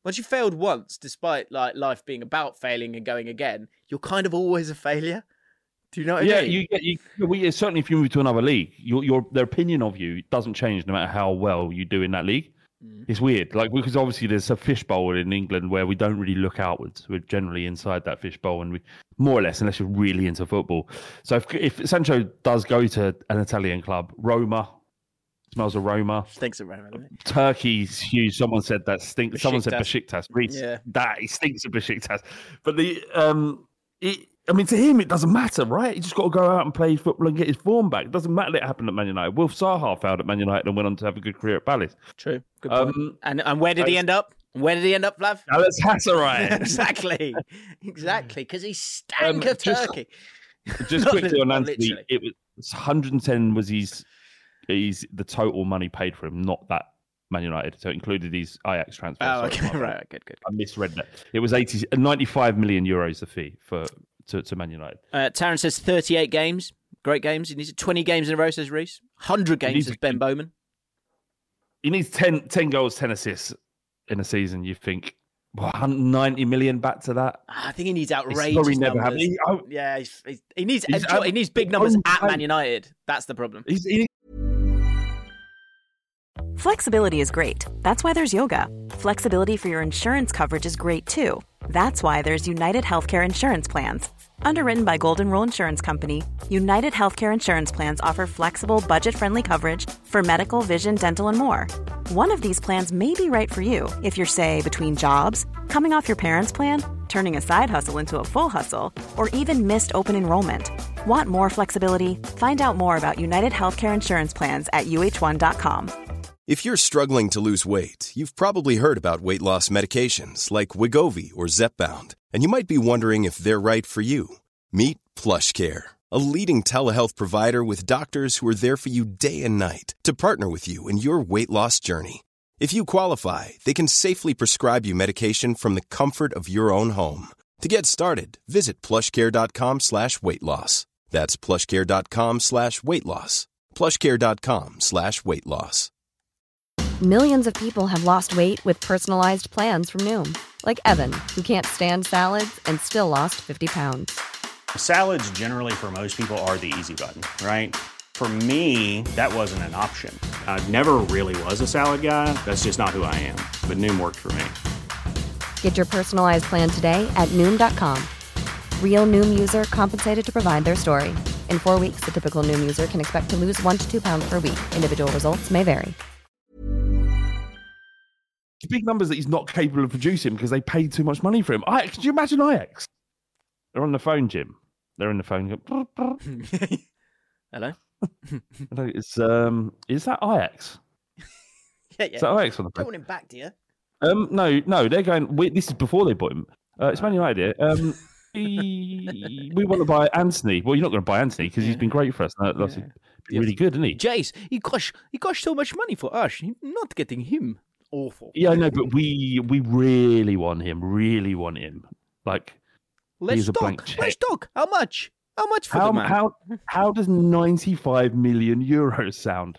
Once you failed once, despite like life being about failing and going again, you're kind of always a failure. Do you know what I yeah, mean? you get you. Well, certainly, if you move to another league, your your their opinion of you doesn't change no matter how well you do in that league. Mm. It's weird, like because obviously there's a fishbowl in England where we don't really look outwards. We're generally inside that fishbowl, and we more or less, unless you're really into football. So if if Sancho does go to an Italian club, Roma. Smells of Roma. Stinks of Roma. Doesn't it? Turkey's huge. Someone said that stinks. Besiktas. Someone said Besiktas. Reece, yeah. That he stinks of Besiktas. But the um, it, I mean, to him it doesn't matter, right? He just got to go out and play football and get his form back. It doesn't matter that it happened at Man United. Wilf Zaha failed at Man United and went on to have a good career at Palace. True. Good point. Um, and and where did he end up? Where did he end up, Flav? Galatasaray. exactly. Exactly. Because he stank um, of just, Turkey. Just quickly on Anthony, it was one hundred ten was his. He's the total money paid for him, not that Man United. So it included his Ajax transfer. Oh, okay, right, right, good, good. I misread that. It was eighty, ninety-five million euros the fee for to, to Man United. Uh, Taryn says thirty-eight games, great games. He needs twenty games in a row, says Reese. one hundred games, says Ben Bowman. He needs ten, ten goals, ten assists in a season. You think well, one hundred ninety million back to that? I think he needs outrageous probably never numbers. He, oh, yeah, he's, he's, he needs he's, uh, he needs big numbers at Man United. That's the problem. He's, he, Flexibility is great. That's why there's yoga. Flexibility for your insurance coverage is great too. That's why there's United Healthcare Insurance Plans. Underwritten by Golden Rule Insurance Company, United Healthcare Insurance Plans offer flexible, budget-friendly coverage for medical, vision, dental, and more. One of these plans may be right for you if you're, say, between jobs, coming off your parents' plan, turning a side hustle into a full hustle, or even missed open enrollment. Want more flexibility? Find out more about United Healthcare Insurance Plans at U H one dot com. If you're struggling to lose weight, you've probably heard about weight loss medications like Wegovy or Zepbound, and you might be wondering if they're right for you. Meet PlushCare, a leading telehealth provider with doctors who are there for you day and night to partner with you in your weight loss journey. If you qualify, they can safely prescribe you medication from the comfort of your own home. To get started, visit plushcare.com slash weight loss. That's plushcare.com slash weight loss. plushcare.com slash weight loss. Millions of people have lost weight with personalized plans from Noom. Like Evan, who can't stand salads and still lost fifty pounds. Salads generally for most people are the easy button, right? For me, that wasn't an option. I never really was a salad guy. That's just not who I am. But Noom worked for me. Get your personalized plan today at Noom dot com. Real Noom user compensated to provide their story. In four weeks, the typical Noom user can expect to lose one to two pounds per week. Individual results may vary. Big numbers that he's not capable of producing because they paid too much money for him. Ajax, could you imagine Ajax? They're on the phone, Jim. They're on the phone. Go, Hello? Hello, it's um, is that Ajax? yeah, yeah. Is that Ajax on the phone? Don't want him back, do you? Um, no, no, they're going. We, this is before they bought him. Uh, it's Man United here. Um, we, we want to buy Anthony. Well, you're not going to buy Anthony because yeah. he's been great for us. That's yeah. been really good, isn't he? Jace, he cost he cost so much money for us. Not getting him. Awful. Yeah, I know, but we we really want him. Really want him. Like, let's he's a talk. blank check. Let's talk. How much? How much for how, the man? How how does ninety-five million euros sound?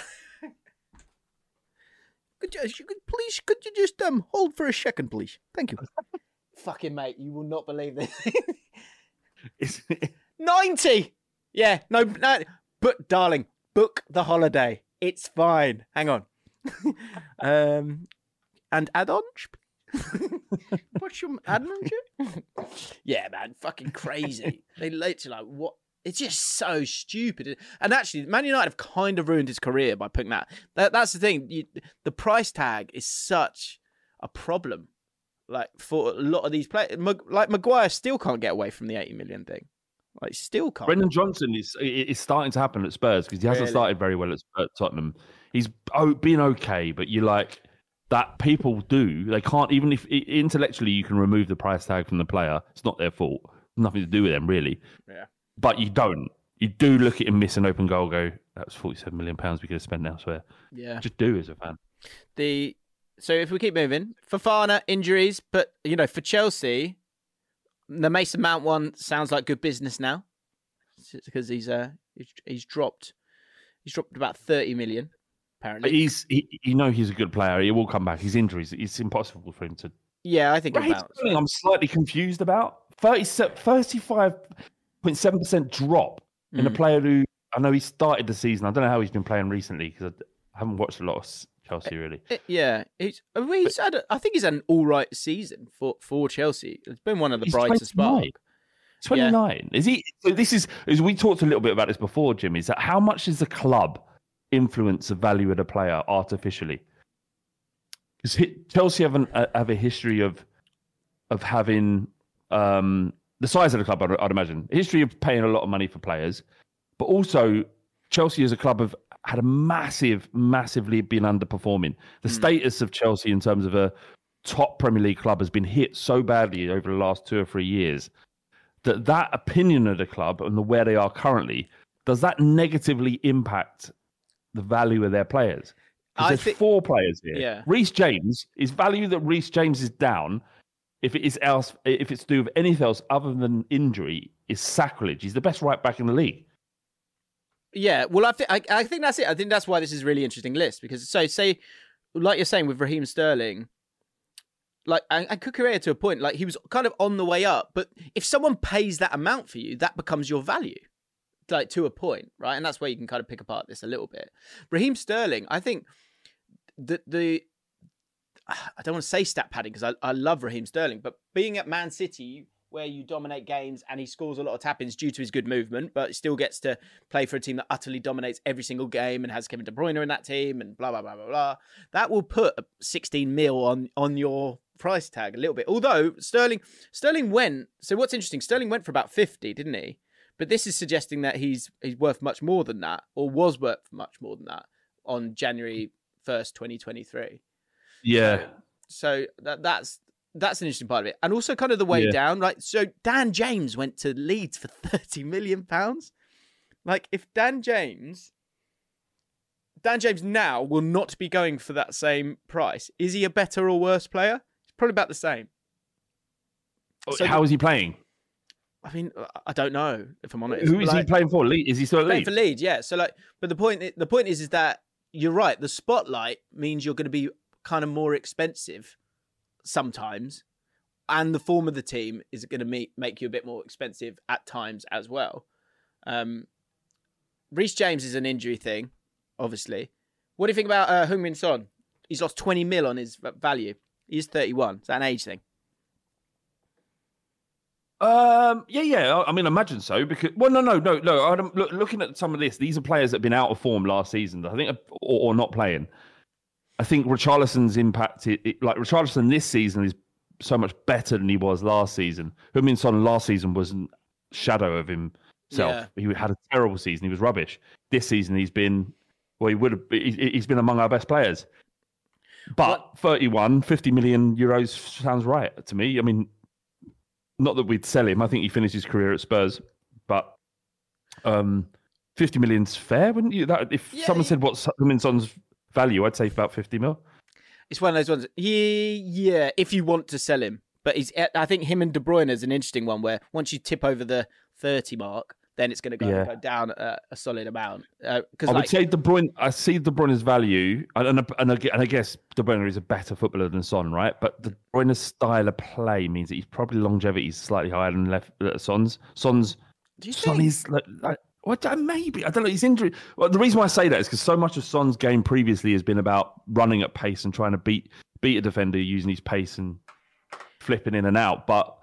Could you, you could, please, could you just um hold for a second, please? Thank you. Fucking mate, you will not believe this. ninety. Yeah, no, no. But darling, book the holiday. It's fine. Hang on. um, and add-ons. What's your add-on? Yeah, man, fucking crazy. They literally like what? It's just so stupid. And actually, Man United have kind of ruined his career by putting that. that that's the thing. You, the price tag is such a problem. Like for a lot of these players, like Maguire still can't get away from the eighty million thing. Like still can't. Brendan Johnson is is starting to happen at Spurs because he hasn't really? started very well at, at Tottenham. He's oh, been okay, but you like that people do. They can't, even if intellectually you can remove the price tag from the player, it's not their fault. Nothing to do with them, really. Yeah. But you don't. You do look at him miss an open goal, go, that was forty-seven million pounds we could have spent elsewhere. Yeah. Just do as a fan. The So if we keep moving, Fofana, injuries, but, you know, for Chelsea, the Mason Mount one sounds like good business now because he's uh he's, he's dropped he's dropped about thirty million. apparently. He's he, you know he's a good player. He will come back. His injuries, it's impossible for him to. Yeah, I think he'll Raheem bounce. Sterling, I'm slightly confused about thirty-five point seven percent drop in a Mm. player who I know he started the season. I don't know how he's been playing recently because I haven't watched a lot of Chelsea really. It- yeah, he's, I mean, he's had a, I think he's had an all right season for, for Chelsea. It's been one of the He's brightest twenty-nine. spark. twenty-nine. Is he? So this is, is we talked a little bit about this before, Jim. Is that how much does the club influence the value of the player artificially? Because Chelsea have, an, uh, have a history of of having um, the size of the club. I'd, I'd imagine a history of paying a lot of money for players, but also Chelsea as a club have had a massive, massively been underperforming. The Mm. status of Chelsea in terms of a top Premier League club has been hit so badly over the last two or three years that that opinion of the club and the where they are currently, does that negatively impact the value of their players? 'Cause I there's think- four players here. Yeah. Reece James, his value that Reece James is down, if it is else, if it's to do with anything else other than injury, is sacrilege. He's the best right back in the league. Yeah, well, I, th- I, I think that's it. I think that's why this is a really interesting list because, so say, like you're saying with Raheem Sterling, like and, and Cucurella to a point, like he was kind of on the way up. But if someone pays that amount for you, that becomes your value, like to a point, right? And that's where you can kind of pick apart this a little bit. Raheem Sterling, I think the the I don't want to say stat padding because I, I love Raheem Sterling, but being at Man City where you dominate games and he scores a lot of tap-ins due to his good movement, but still gets to play for a team that utterly dominates every single game and has Kevin De Bruyne in that team and blah, blah, blah, blah, blah. That will put sixteen mil on, on your price tag a little bit. Although Sterling, Sterling went, so what's interesting, Sterling went for about fifty, didn't he? But this is suggesting that he's he's worth much more than that, or was worth much more than that on January first, twenty twenty-three. Yeah. So that that's that's an interesting part of it, and also kind of the way Yeah. down, right? So Dan James went to Leeds for thirty million pounds. Like if Dan James, Dan James now will not be going for that same price. Is he a better or worse player? He's probably about the same. So How the- is he playing? I mean, I don't know if I'm honest. Who is Like, he playing for? Le- Is he still at playing Leeds? for Leeds? Yeah. So like, but the point the point is is that you're right. The spotlight means you're going to be kind of more expensive sometimes, and the form of the team is going to make make you a bit more expensive at times as well. Um, Reece James is an injury thing, obviously. What do you think about uh, Heung-min Son? He's lost twenty mil on his value. He's thirty-one. Is that an age thing? Um, yeah, yeah. I I mean, imagine so because well, no, no, no, no. I don't, look, looking at some of this, these are players that have been out of form last season. I think, or, or not playing. I think Richarlison's impact, it, it, like Richarlison this season, is so much better than he was last season. Heung-min Son last season wasn't shadow of himself. Yeah. He had a terrible season. He was rubbish. This season, he's been well. He would have. He, he's been among our best players. But What- thirty-one, fifty million euros sounds right to me. I mean. Not that we'd sell him. I think he finished his career at Spurs, but um, fifty million's fair, wouldn't you? That if Yeah, someone yeah. said what's Heung-min Son's value, I'd say about fifty mil. It's one of those ones. Yeah, yeah. If you want to sell him, but he's. I think him and De Bruyne is an interesting one where once you tip over the thirty mark, then it's going to go, Yeah. go down a, a solid amount. Because I like, would say De Bruyne. I see De Bruyne's value, and and and, I, and I guess De Bruyne is a better footballer than Son, right? But De Bruyne's style of play means that he's probably longevity is slightly higher than left uh, Son's. Son's do you Son think? is like, like what? uh, Maybe I don't know. He's injury. Well, the reason why I say that is because so much of Son's game previously has been about running at pace and trying to beat beat a defender using his pace and flipping in and out. But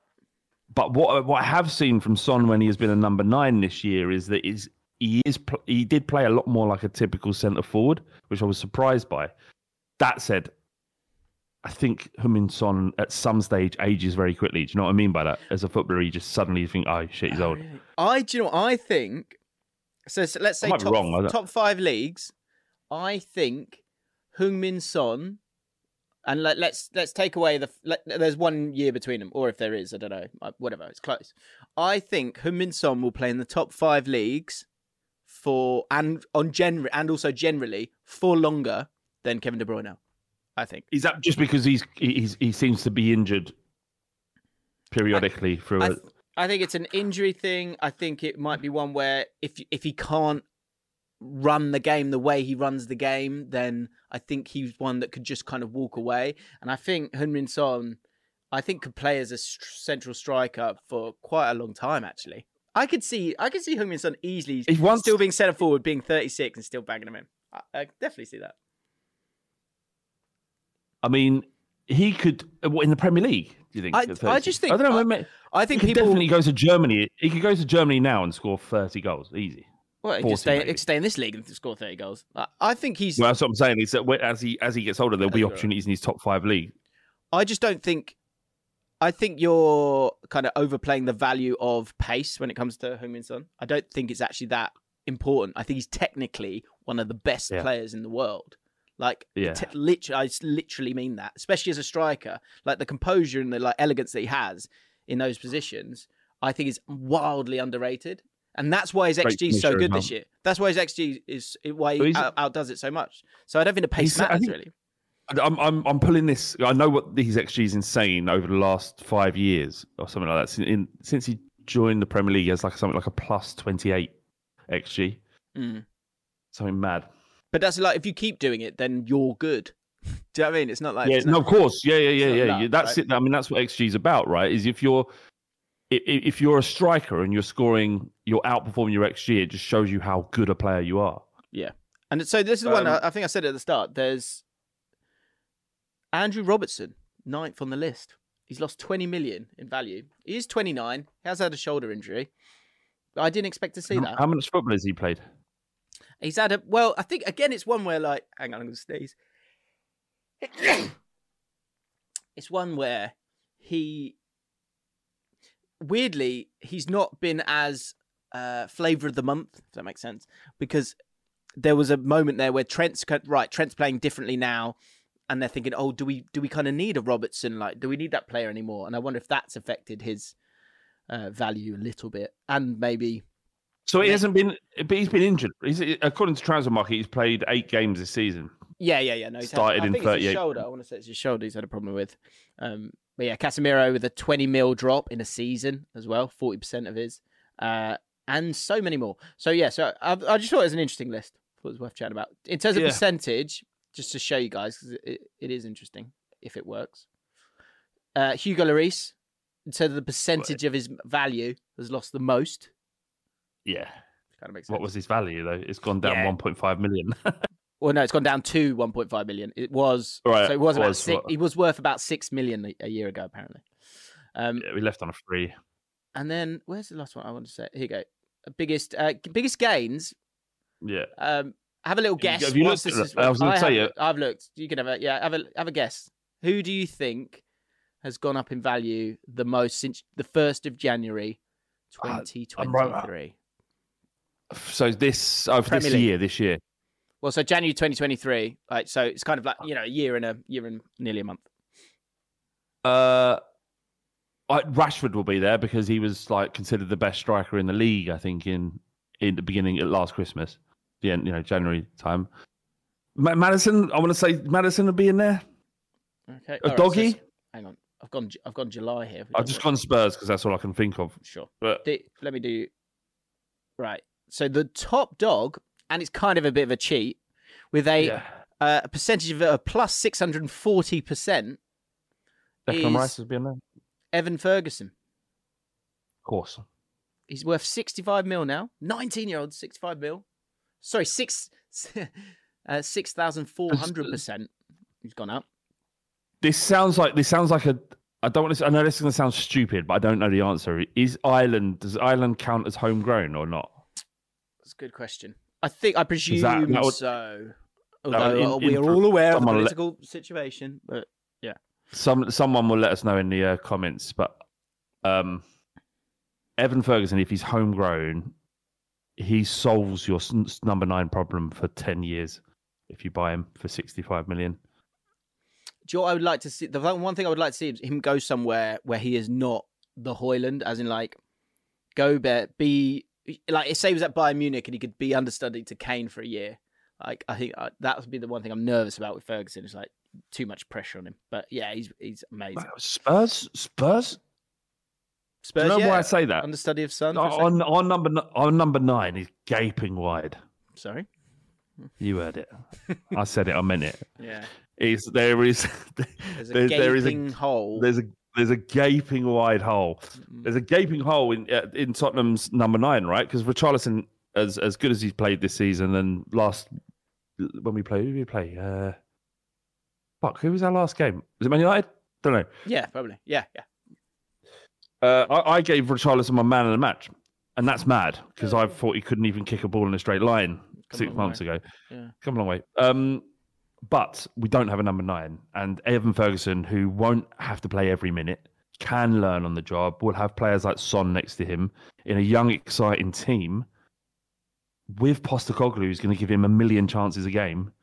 but what what I have seen from Son when he has been a number nine this year is that is he is pl- he did play a lot more like a typical centre forward, which I was surprised by. That said, I think Heung-min Son at some stage ages very quickly. Do you know what I mean by that? As a footballer, you just suddenly think, oh shit, he's old. I do you know what I think. So, so let's I say might be top, wrong, I don't- top five leagues. I think Heung-min Son, and let, let's let's take away the. Let, there's one year between them, or if there is, I don't know. uh, Whatever, it's close. I think Heung-min Son will play in the top five leagues for and on gen and also generally for longer than Kevin De Bruyne. I think. Is that just because he's he's he seems to be injured periodically through I, it? I think it's an injury thing. I think it might be one where if if he can't run the game the way he runs the game, then I think he's one that could just kind of walk away. And I think Heung-min Son, I think could play as a st- central striker for quite a long time. Actually, I could see I could see Heung-min Son easily wants... still being centre forward, being thirty-six, and still banging him in. I, I definitely see that. I mean, he could in the Premier League. Do you think? I, I just think I don't know. I, I think he could people definitely go to Germany. He could go to Germany now and score thirty goals, easy. Well, he could stay, he could stay in this league and score thirty goals. I, I think he's. Well, that's what I'm saying. Is that as he as he gets older, there'll be opportunities in his top five league. I just don't think. I think you're kind of overplaying the value of pace when it comes to Heung-min Son. I don't think it's actually that important. I think he's technically one of the best yeah. players in the world. Like, yeah. t- literally, I literally mean that, especially as a striker. Like the composure and the like elegance that he has in those positions, I think is wildly underrated, and that's why his X G is so good this year. That's why his X G is why he out- outdoes it so much. So I don't think the pace matters think, really. I'm I'm I'm pulling this. I know what his X G is insane over the last five years or something like that. Since, in, since he joined the Premier League, he has like something like a plus twenty-eight X G, mm. something mad. But that's like, if you keep doing it, then you're good. Do you know what I mean? It's not like... Yeah, it's no, not, of course. Yeah, yeah, yeah, yeah. That, that's right? it. I mean, that's what X G is about, right? Is if you're if you're a striker and you're scoring, you're outperforming your X G, it just shows you how good a player you are. Yeah. And so this is the um, one, I think I said at the start, there's Andrew Robertson, ninth on the list. He's lost twenty million in value. He is twenty-nine. He has had a shoulder injury. But I didn't expect to see how, that. How much football has he played? He's had a... Well, I think, again, it's one where, like... Hang on, I'm going to sneeze. It's one where he... Weirdly, he's not been as uh, flavour of the month, if that makes sense. Because there was a moment there where Trent's... Right, Trent's playing differently now. And they're thinking, oh, do we do we kind of need a Robertson? Like, do we need that player anymore? And I wonder if that's affected his uh, value a little bit. And maybe... So he hasn't been, but he's been injured. He's, according to Transfer Market, he's played eight games this season. Yeah, yeah, yeah. No, he's started had, I in think thirty-eight. It's his shoulder. I want to say it's his shoulder he's had a problem with. Um, but yeah, Casemiro with a twenty mil drop in a season as well, forty percent of his, uh, and so many more. So yeah, so I, I just thought it was an interesting list. Thought it was worth chatting about. In terms of yeah. percentage, just to show you guys, because it, it is interesting if it works. Uh, Hugo Lloris, in terms of the percentage of his value, has lost the most. Yeah. Kind of makes sense. What was his value though? It's gone down yeah. one point five million. Well, no, it's gone down to one point five million. It was right, so it was, it about was six. What? He was worth about six million a, a year ago, apparently. Um, yeah, we left on a free. And then where's the last one I want to say? Here you go. Biggest uh, biggest gains. Yeah. Um, have a little guess. Have you looked this at is, I was going to say it. I've looked. You can have a yeah. Have a have a guess. Who do you think has gone up in value the most since the first of January, twenty twenty-three? So this over Premier this League. year, this year. Well, so January twenty twenty-three. Right, so it's kind of like, you know, a year and a year and nearly a month. Uh, I, Rashford will be there because he was like considered the best striker in the league. I think in in the beginning at last Christmas, the end, you know, January time. Ma- Maddison, I want to say Maddison will be in there. Okay, a right, doggy. So hang on, I've gone. I've gone July here. I've just gone Spurs because that's all I can think of. Sure. But the, let me do. Right. So the top dog, and it's kind of a bit of a cheat, with a, yeah. uh, a percentage of a plus six hundred forty percent. Declan Rice has been there. Evan Ferguson. Of course. He's worth sixty-five mil now. nineteen-year-old, sixty-five mil. Sorry, six uh, six thousand four hundred percent. He's gone up. This sounds like this sounds like a. I don't want to. I know this is going to sound stupid, but I don't know the answer. Is Ireland does Ireland count as homegrown or not? That's a good question. I think I presume that, that would, so. Although in, we in, are all aware of the let, political situation, but yeah. Some someone will let us know in the uh, comments. But um, Evan Ferguson, if he's homegrown, he solves your number nine problem for ten years if you buy him for sixty-five million. Do you know what I would like to see? The one thing I would like to see is him go somewhere where he is not the Højlund, as in like go be, be like say he was at Bayern Munich and he could be understudy to Kane for a year. Like I think uh, that would be the one thing I'm nervous about with Ferguson. It's like too much pressure on him. But yeah, he's he's amazing. Spurs, Spurs, Spurs. Do you know yeah, why I say that? Understudy of Son. On on number on number nine, he's gaping wide. Sorry. You heard it. I said it. I meant it. Yeah. Is there is There's a there, gaping there is a hole. There's a there's a gaping wide hole. Mm-hmm. There's a gaping hole in uh, in Tottenham's number nine, right? Because Richarlison, as as good as he's played this season, and last when we played, who did we play? Uh, fuck, who was our last game? Was it Man United? Don't know. Yeah, probably. Yeah, yeah. Uh, I, I gave Richarlison my man of the match, and that's mad because I thought he couldn't even kick a ball in a straight line Come six months way. ago. Yeah. Come a long way. Um, but we don't have a number nine, and Evan Ferguson, who won't have to play every minute, can learn on the job. We'll have players like Son next to him in a young, exciting team with Postecoglou, who's going to give him a million chances a game.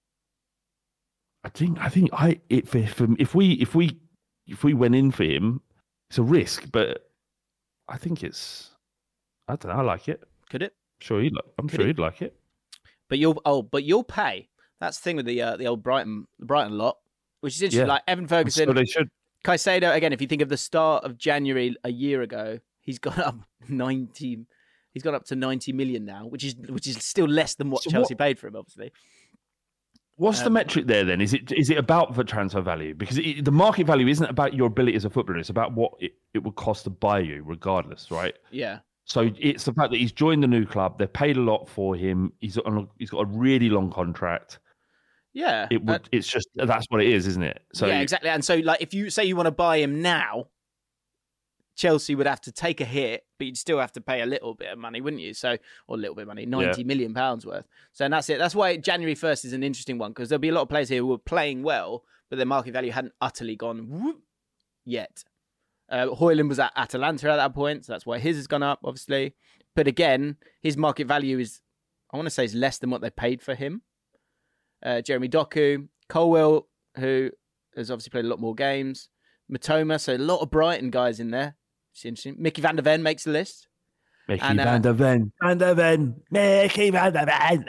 I think. I think. I if if, if we if we if we went in for him, it's a risk, but I think it's. I don't know. I like it. Could it? Sure, he'd. Like, I'm Could sure it? he'd like it. But you'll oh, but you'll pay. That's the thing with the uh, the old Brighton the Brighton lot, which is interesting. Yeah. Like Evan Ferguson, So they should. Caicedo. Again, if you think of the start of January a year ago, he's gone up ninety. He's gone up to ninety million now, which is which is still less than what So Chelsea what- paid for him, obviously. What's the Um, metric there then? Is it is it about the transfer value? Because it, the market value isn't about your ability as a footballer. It's about what it, it would cost to buy you, regardless, right? Yeah. So it's the fact that he's joined the new club. They've paid a lot for him. He's on a, he's got a really long contract. Yeah. It would. Uh, it's just that's what it is, isn't it? So yeah, exactly. And so, like, if you say you want to buy him now, Chelsea would have to take a hit, but you'd still have to pay a little bit of money, wouldn't you? So, or a little bit of money, ninety Yeah. million pounds worth. So, and that's it. That's why January first is an interesting one, because there'll be a lot of players here who are playing well, but their market value hadn't utterly gone whoop yet. Uh, Højlund was at Atalanta at that point, so that's why his has gone up, obviously. But again, his market value is, I want to say, is less than what they paid for him. Uh, Jeremy Doku, Colwell, who has obviously played a lot more games. Matoma, so a lot of Brighton guys in there. It's interesting. Mickey van der Ven makes the list. Mickey and, uh, van der Ven, van der Ven, Mickey van der Ven.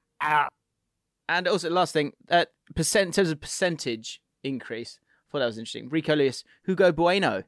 And also, last thing, uh, percent, in terms of percentage increase, I thought that was interesting. Rico Lewis, Hugo Bueno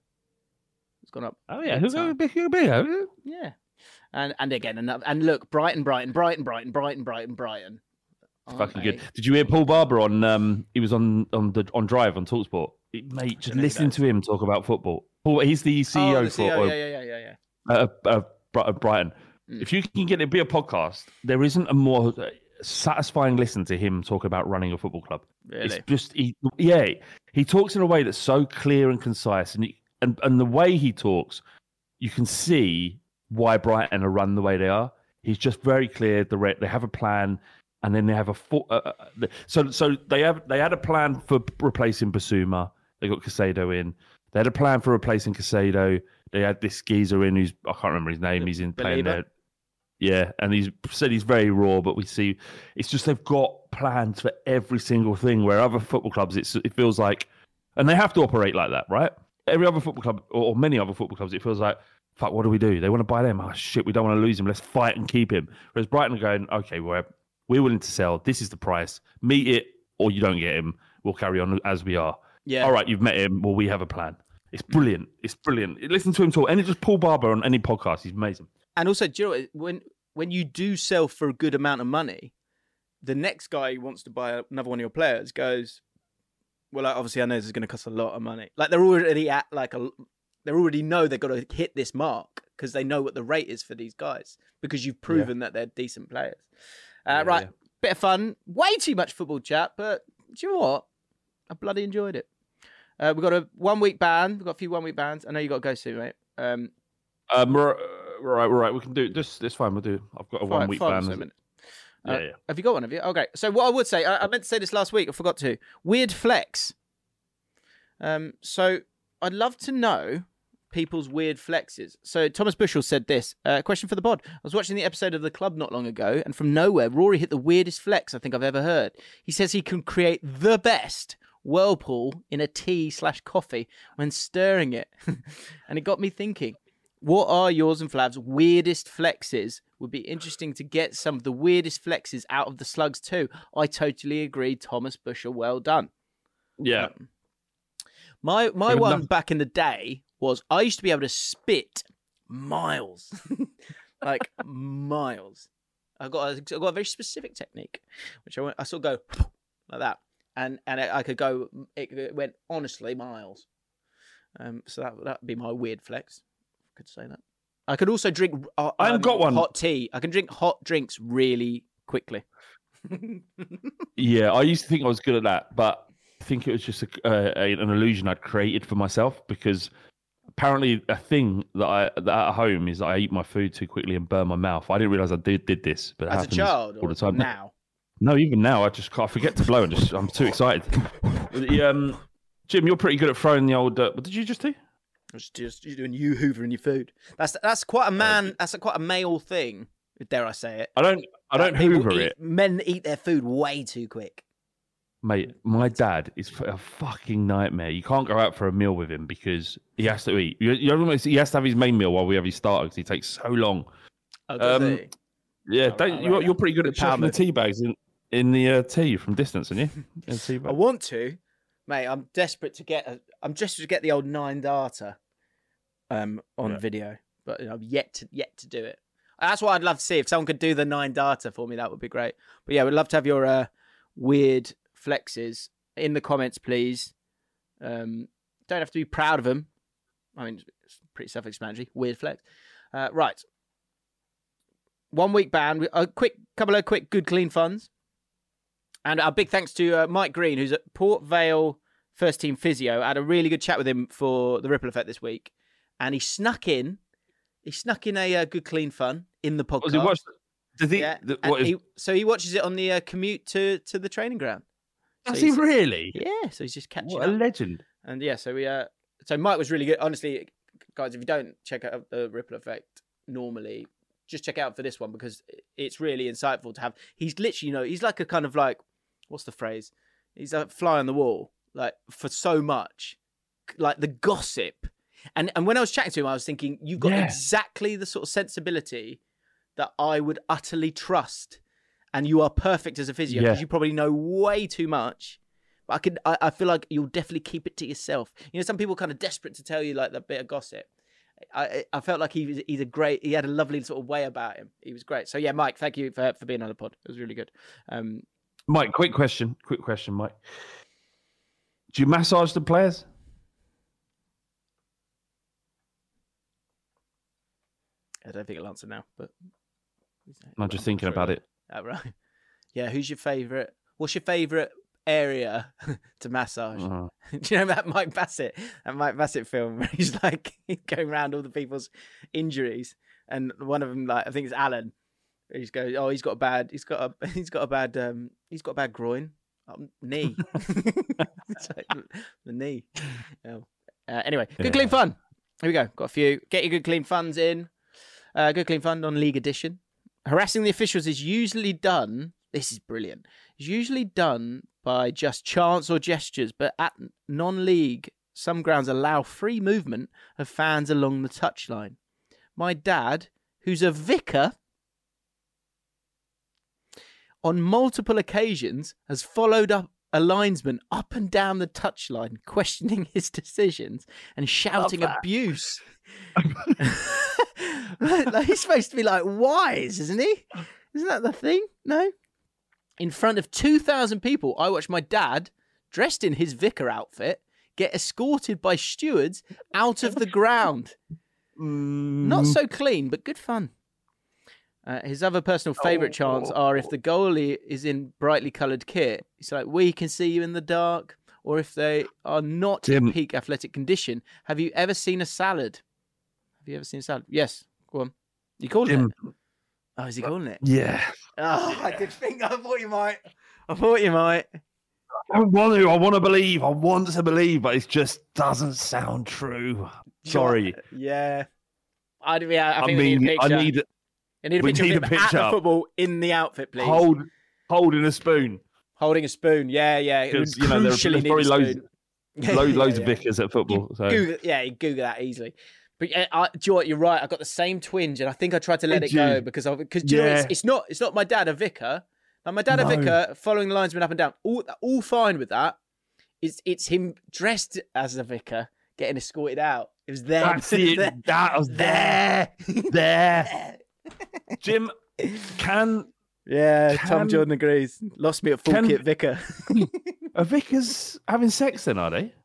has gone up. Oh yeah, big who's time. going to be? Yeah. And and again, and, and look, Brighton, Brighton, Brighton, Brighton, Brighton, Brighton, Brighton. Aren't Fucking good. they? Did you hear Paul Barber on? Um, he was on on the on Drive on Talksport. Mate, just know who listening that to him talk about football. Paul, he's the C E O Oh, the for C E O, uh, yeah, yeah, yeah, yeah, yeah. uh, uh, Bri- uh, Brighton. Mm. If you can get it be a podcast, there isn't a more uh, satisfying listen to him talk about running a football club. Really? It's just he, yeah, he talks in a way that's so clear and concise, and he, and and the way he talks, you can see why Brighton are run the way they are. He's just very clear. The re- they have a plan, and then they have a fo- uh, uh, so so they have they had a plan for replacing Basuma. They got Caicedo in. They had a plan for replacing Caicedo. They had this geezer in who's I can't remember his name. He's in playing Belieber? there. Yeah, and he's said he's very raw, but we see it's just they've got plans for every single thing. Where other football clubs, it's it feels like, and they have to operate like that, right? Every other football club, or many other football clubs, it feels like, fuck, what do we do? They want to buy them. Oh shit, we don't want to lose him. Let's fight and keep him. Whereas Brighton are going, okay, we're we're willing to sell. This is the price. Meet it, or you don't get him. We'll carry on as we are. Yeah. All right, you've met him. Well, we have a plan. It's brilliant. It's brilliant. Listen to him talk, and it's just Paul Barber on any podcast. He's amazing. And also, do you know what? when when you do sell for a good amount of money, the next guy who wants to buy another one of your players goes, well, like, obviously I know this is going to cost a lot of money. Like they're already at like a, they already know they've got to hit this mark because they know what the rate is for these guys because you've proven that they're decent players. Uh, Yeah, right, yeah. bit of fun. Way too much football chat, but do you know what? I bloody enjoyed it. Uh, we've got a one week ban. We've got a few one week bans. I know you got to go soon, mate. Um, Um, we're, uh, we're right, we're right. We can do this. This fine. We'll do. I've got a Five- one week five or ban. so is it? minutes. Yeah, Uh, yeah. Have you got one? Have you? Okay. So what I would say, I, I meant to say this last week. I forgot to. Weird flex. Um. So I'd love to know people's weird flexes. So Thomas Bushell said this. Uh, question for the pod. I was watching the episode of The Club not long ago, and from nowhere, Rory hit the weirdest flex I think I've ever heard. He says he can create the best whirlpool in a tea slash coffee when stirring it, and it got me thinking. What are yours and Flav's weirdest flexes? Would be interesting to get some of the weirdest flexes out of the slugs too. I totally agree, Thomas Bushell. Well done. Yeah. My my Good one enough. back in the day was I used to be able to spit miles, like miles. I've got a, I've got a very specific technique, which I, went, I sort of go like that. And and I could go, it went honestly miles. Um, so that that would be my weird flex. I could say that. I could also drink. Uh, I haven't um, got one. Hot tea. I can drink hot drinks really quickly. Yeah, I used to think I was good at that, but I think it was just a, uh, a, an illusion I'd created for myself because apparently a thing that I that at home is that I eat my food too quickly and burn my mouth. I didn't realize I did did this, but it As a happens child, all or the time now. No, even now, I just can't forget to blow and just I'm too excited. um, Jim, you're pretty good at throwing the old. Uh, what did you just do? Just, just you're doing you hoovering your food. That's that's quite a man. That's a, quite a male thing. Dare I say it? I don't. I don't Like, people hoover eat- it, Men eat their food way too quick. mate. My dad is a fucking nightmare. You can't go out for a meal with him because he has to eat. You, you almost, he has to have his main meal while we have his starter because he takes so long. Oh, does Um, he? Yeah, Oh, don't, right, you're, right. you're pretty good at Good power chucking the move. tea bags in, in the uh, tea from distance, aren't you? In the tea I bag. want to, mate. I'm desperate to get. A, I'm just to get the old nine data, um, on Yeah. video, but you know, I've yet to yet to do it. That's what I'd love to see. If someone could do the nine data for me, that would be great. But yeah, we'd love to have your uh, weird flexes in the comments, please. Um, don't have to be proud of them. I mean, it's pretty self-explanatory. Weird flex. Uh, right. One week ban. A quick couple of quick good clean funds. And a big thanks to uh, Mike Green, who's at Port Vale First Team Physio. I had a really good chat with him for the Ripple Effect this week. And he snuck in, he snuck in a uh, good clean fun in the podcast. Does he watch? Does he? Yeah. the- And what is, he, so he watches it on the uh, commute to, to the training ground. So does he he's- really? Yeah, so he's just catching What a up. legend! And yeah, so we uh, so Mike was really good. Honestly, guys, if you don't check out the Ripple Effect normally, just check out for this one because it's really insightful to have. He's literally, you know, he's like a kind of like, what's the phrase? He's a fly on the wall, like for so much, like the gossip. And and when I was chatting to him, I was thinking, you've got Yeah. exactly the sort of sensibility that I would utterly trust, and you are perfect as a physio because Yeah. you probably know way too much. But I could, I, I feel like you'll definitely keep it to yourself. You know, some people are kind of desperate to tell you like the bit of gossip. I I felt like he was he's a great. He had a lovely sort of way about him. He was great. So yeah, Mike, thank you for for being on the pod. It was really good. Um, Mike, quick question. Quick question, Mike. Do you massage the players? I don't think I'll answer now, but I'm just thinking about it. Oh, right. Yeah, who's your favourite? What's your favourite area to massage? Oh. Do you know that Mike Bassett, that Mike Bassett film where he's like going around all the people's injuries, and one of them, like I think it's Alan, he's goes, oh, he's got a bad, he's got a, he's got a bad, um, he's got a bad groin, um, knee, It's like the knee. Oh. Uh, anyway, good Yeah. clean fun. Here we go. Got a few. Get your good clean funds in. Uh, good clean fund on League Edition. Harassing the officials is usually done. This is brilliant. It's usually done by just chants or gestures, but at non-league, some grounds allow free movement of fans along the touchline. My dad, who's a vicar, on multiple occasions has followed up a linesman up and down the touchline, questioning his decisions and shouting abuse. Like, he's supposed to be like wise, isn't he? Isn't that the thing? No. In front of two thousand people, I watched my dad, dressed in his vicar outfit, get escorted by stewards out of the ground. Not so clean, but good fun. Uh, his other personal favourite chants are if the goalie is in brightly coloured kit, it's like, we can see you in the dark. Or if they are not Tim. in peak athletic condition, have you ever seen a salad? Have you ever seen a salad? Yes. Go on. You calling Jim. it? Oh, is he calling it? Yeah. Oh, I did think, I thought you might. I thought you might. I want to. I want to believe. I want to believe, but it just doesn't sound true. Sorry. Yeah. I, yeah, I I, think we mean, need a picture. I need I need a we picture need of a him at picture. the football in the outfit, please. hold holding a spoon. Holding a spoon. Yeah, yeah. It would Because you know there- crucially there's need probably a loads, spoon. Yeah, loads, yeah, loads yeah. of vicars at football. You So Google, yeah, you Google that easily. But uh, I, do you know what? You're right. I got the same twinge, and I think I tried to let Did it go you? because of because you know Yeah. it's, it's not it's not my dad a vicar. Like my dad a No. vicar, following the linesman up and down. All all fine with that. It's it's him dressed as a vicar getting escorted out. It was there. that's it. there. That was there. there. There. Jim, Can Yeah, Can- Tom Jordan agrees. Lost me at full Can- kit Vicar. are Vicars having sex then? Are they?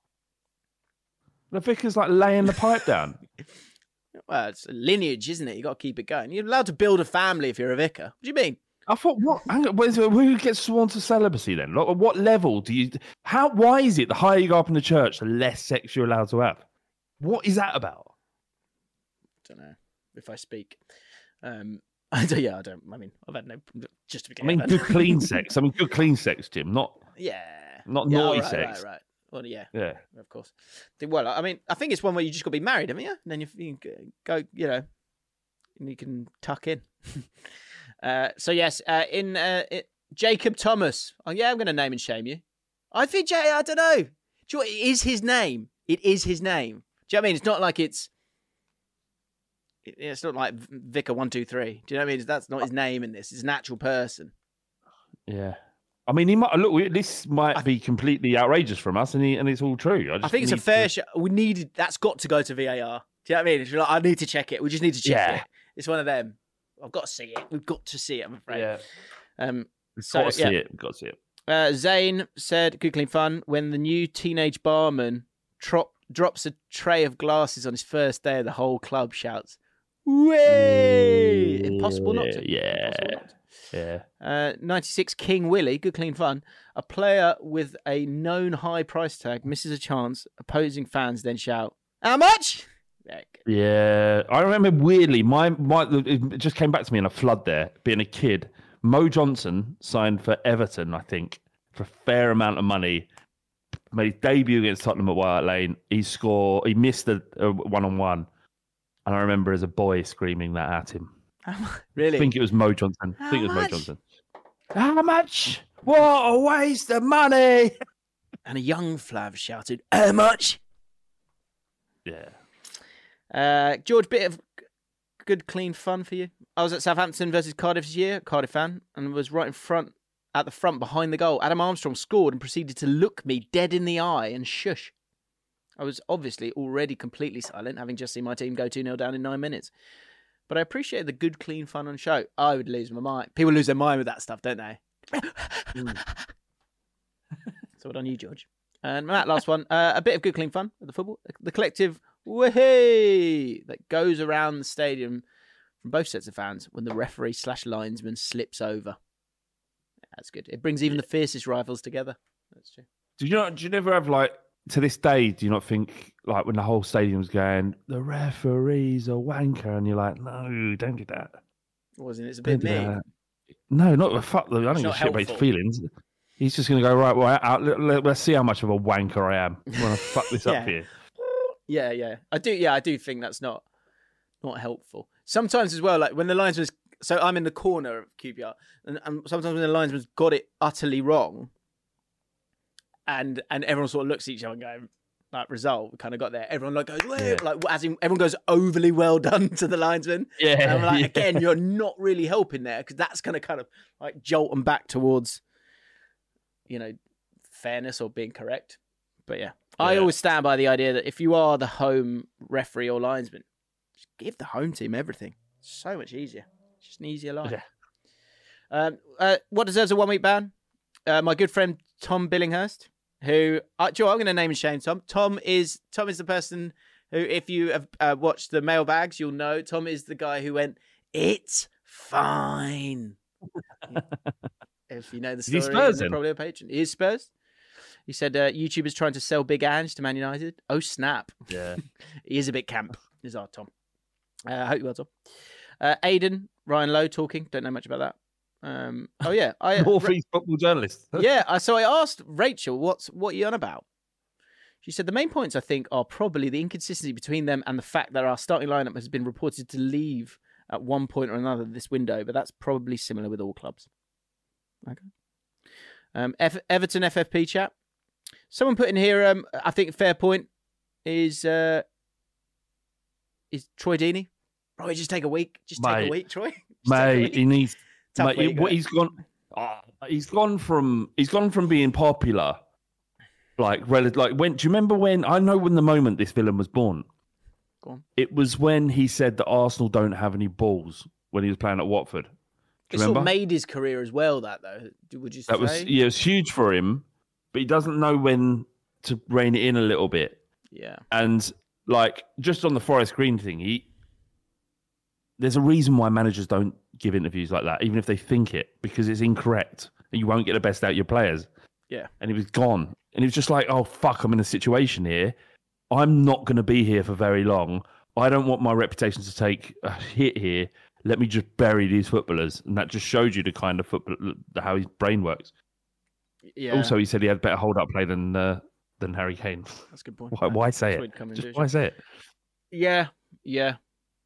The Vicars like laying the pipe down. Well, it's a lineage, isn't it? You got to keep it going. You're allowed to build a family if you're a vicar. What do you mean? I thought, what? Hang on, what is it, who gets sworn to celibacy then? Like, what level do you? How? Why is it the higher you go up in the church, the less sex you're allowed to have? What is that about? I don't know if I speak. Um, I don't. Yeah, I don't. I mean, I've had no. Just to begin. I mean, good clean sex. I mean, good clean sex, Jim. Not Yeah. not yeah, naughty right, sex. Right, right. Well, yeah. Yeah. Of course. Well, I mean, I think it's one where you just got to be married, haven't you? And then you, you can go, you know, and you can tuck in. uh, so yes, uh, in uh, it, Jacob Thomas. Oh yeah, I'm going to name and shame you. I think Jay. I don't know. Do you know what? It is his name. It is his name. Do you know what I mean? It's not like it's. it- It's not like Vicar one two three. Do you know what I mean? That's not his name in this. It's an actual person. Yeah. I mean, he might look. This might be completely outrageous from us, and he, and it's all true. I, just I think it's a need fair to- shot. We needed. That's got to go to V A R. Do you know what I mean? If you're like, I need to check it. We just need to check Yeah. it. It's one of them. I've got to see it. We've got to see it. I'm afraid. Yeah. Um. We've So, got to see yeah. it. We've got to see it. Uh, Zane said, "Good clean fun." When the new teenage barman trop- drops a tray of glasses on his first day, the whole club shouts, "Way!" Impossible not to. Yeah. Impossible not to. Yeah. Uh, ninety-six King Willie, good clean fun. A player with a known high price tag misses a chance. Opposing fans then shout, "How much?" Yeah. Yeah, I remember weirdly. My my it just came back to me in a flood. There, being a kid, Mo Johnson signed for Everton, I think, for a fair amount of money. Made his debut against Tottenham at White Hart Lane. He scored. He missed a one on one, and I remember as a boy screaming that at him. Really? I think it was Mo Johnson. I How think it was much? Mo Johnson. How much? What a waste of money! And a young Flav shouted, "How much?" Yeah. Uh, George, bit of g- good, clean fun for you. I was at Southampton versus Cardiff this year, Cardiff fan, and was right in front, at the front behind the goal. Adam Armstrong scored and proceeded to look me dead in the eye and shush. I was obviously already completely silent, having just seen my team go two nil down in nine minutes. But I appreciate the good, clean fun on show. I would lose my mind. People lose their mind with that stuff, don't they? So well on you, George. And Matt, last one. Uh, a bit of good, clean fun at the football. The collective whee that goes around the stadium from both sets of fans when the referee slash linesman slips over. That's good. It brings even the fiercest rivals together. That's true. Do you not? Do you never have like to this day? Do you not think like when the whole stadium's going, the referee's a wanker, and you're like, no, don't do that. Wasn't it? It's a Don't bit do me. that. No, not fuck them. I don't It's give a not shit about his helpful. feelings. He's just going to go right. Well, out, let, let, let's see how much of a wanker I am. I'm going to fuck this Yeah. up here. Yeah, yeah. I do. Yeah, I do think that's not not helpful. Sometimes as well, like when the linesman's. So I'm in the corner of Q P R, and, and sometimes when the linesman's got it utterly wrong, and and everyone sort of looks at each other and going, like, result, we kind of got there. Everyone like goes, "Whoa," Yeah. like as in everyone goes overly well done to the linesman. Yeah, And I'm like, yeah. again, you're not really helping there because that's going to kind of like jolt them back towards, you know, fairness or being correct. But yeah, I Yeah. always stand by the idea that if you are the home referee or linesman, just give the home team everything. So much easier. It's just an easier life. Yeah. Um, uh, what deserves a one week ban? Uh, my good friend Tom Billinghurst, who, uh, Joe, I'm going to name and shame Tom. Tom is Tom is the person who, if you have uh, watched the mailbags, you'll know Tom is the guy who went, "It's fine." If you know the he story, Spurs you're then? probably a patron. He is Spurs. He said uh, YouTubers trying to sell Big Ange to Man United. Oh snap! Yeah. He is a bit camp. Is our Tom. I uh, hope you well, Tom. Uh, Aidan Ryan Lowe talking. Don't know much about that. Um, oh yeah, I North East football journalist. yeah. I, so I asked Rachel, "What's what are you on about?" She said the main points I think are probably the inconsistency between them and the fact that our starting lineup has been reported to leave at one point or another this window, but that's probably similar with all clubs. Okay. Um, F- Everton F F P chat. Someone put in here. Um, I think a fair point is uh, is Troy Deeney. Probably just take a week. Just take a Mate. week, Troy. Just take a Mate, week. he needs. Tough Mate, week, what mate. he's gone. Oh, he's gone from. He's gone from being popular, like relative. Like when? Do you remember when? I know when the moment this villain was born. Go on. It was when he said that Arsenal don't have any balls when he was playing at Watford. It Remember? sort of made his career as well. That though, would you say? That was yeah, it was huge for him, but he doesn't know when to rein it in a little bit. Yeah. And like just on the Forest Green thing, he there's a reason why managers don't give interviews like that, even if they think it, because it's incorrect and you won't get the best out of your players. Yeah. And he was gone. And he was just like, oh, fuck, I'm in a situation here. I'm not going to be here for very long. I don't want my reputation to take a hit here. Let me just bury these footballers. And that just showed you the kind of football, how his brain works. Yeah. Also, he said he had better hold-up play than uh, than Harry Kane. That's a good point. Why, why say That's it? what he'd Just come why into, say it? Yeah, yeah.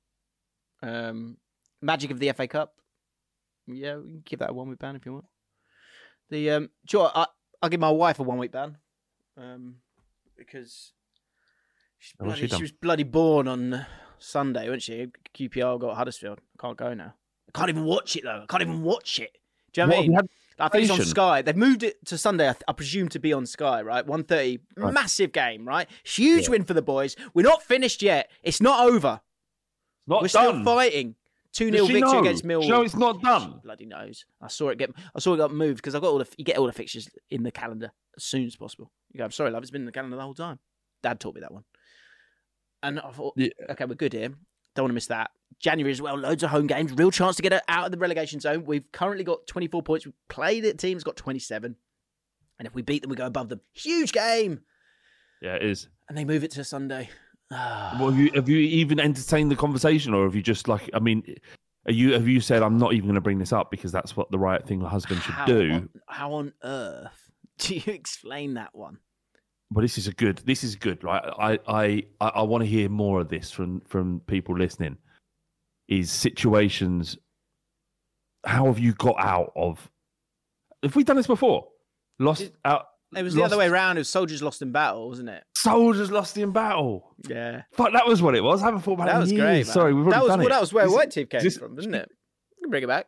Um, magic of the F A Cup. Yeah, we can give that a one week ban if you want. The um, do you know what? I, I'll give my wife a one week ban, um, because she's Oh, what's bloody, she done? she was bloody born on Sunday, wasn't she? Q P R got Huddersfield. I can't go now. I can't even watch it though. I can't even watch it. Do you know what, What, I mean? you had I think it's on station? Sky. They've moved it to Sunday, I, th- I presume, to be on Sky, right? one thirty. Right. Massive game, right? Huge Yeah. win for the boys. We're not finished yet. It's not over. Not We're done. still fighting. two Does nil she victory know? against Millwall. No, it's not done. She bloody knows. I saw it get. I saw it got moved because I've got all the. You get all the fixtures in the calendar as soon as possible. You go, I'm sorry, love. It's been in the calendar the whole time. Dad taught me that one. And I thought, Yeah. okay, we're good here. Don't want to miss that. January as well. Loads of home games. Real chance to get it out of the relegation zone. We've currently got twenty-four points. We've played it. Team's got twenty-seven. And if we beat them, we go above them. Huge game. Yeah, it is. And they move it to Sunday. Ah. Well, have you, have you even entertained the conversation, or have you just like? I mean, are you have you said I'm not even going to bring this up because that's what the right thing a husband should how do? On, how on earth do you explain that one? Well, this is a good. This is good, right? I I I, I want to hear more of this from from people listening. Is situations. How have you got out of? Have we done this before? Lost It- out. It was the lost- other way around. It was soldiers lost in battle, wasn't it? Soldiers lost in battle. Yeah. Fuck, that was what it was. I haven't thought about That it in was years. great, man. Sorry, we've already that was, done well, it. that was where Is- White Teeth came is this- from, didn't it? You can bring it back.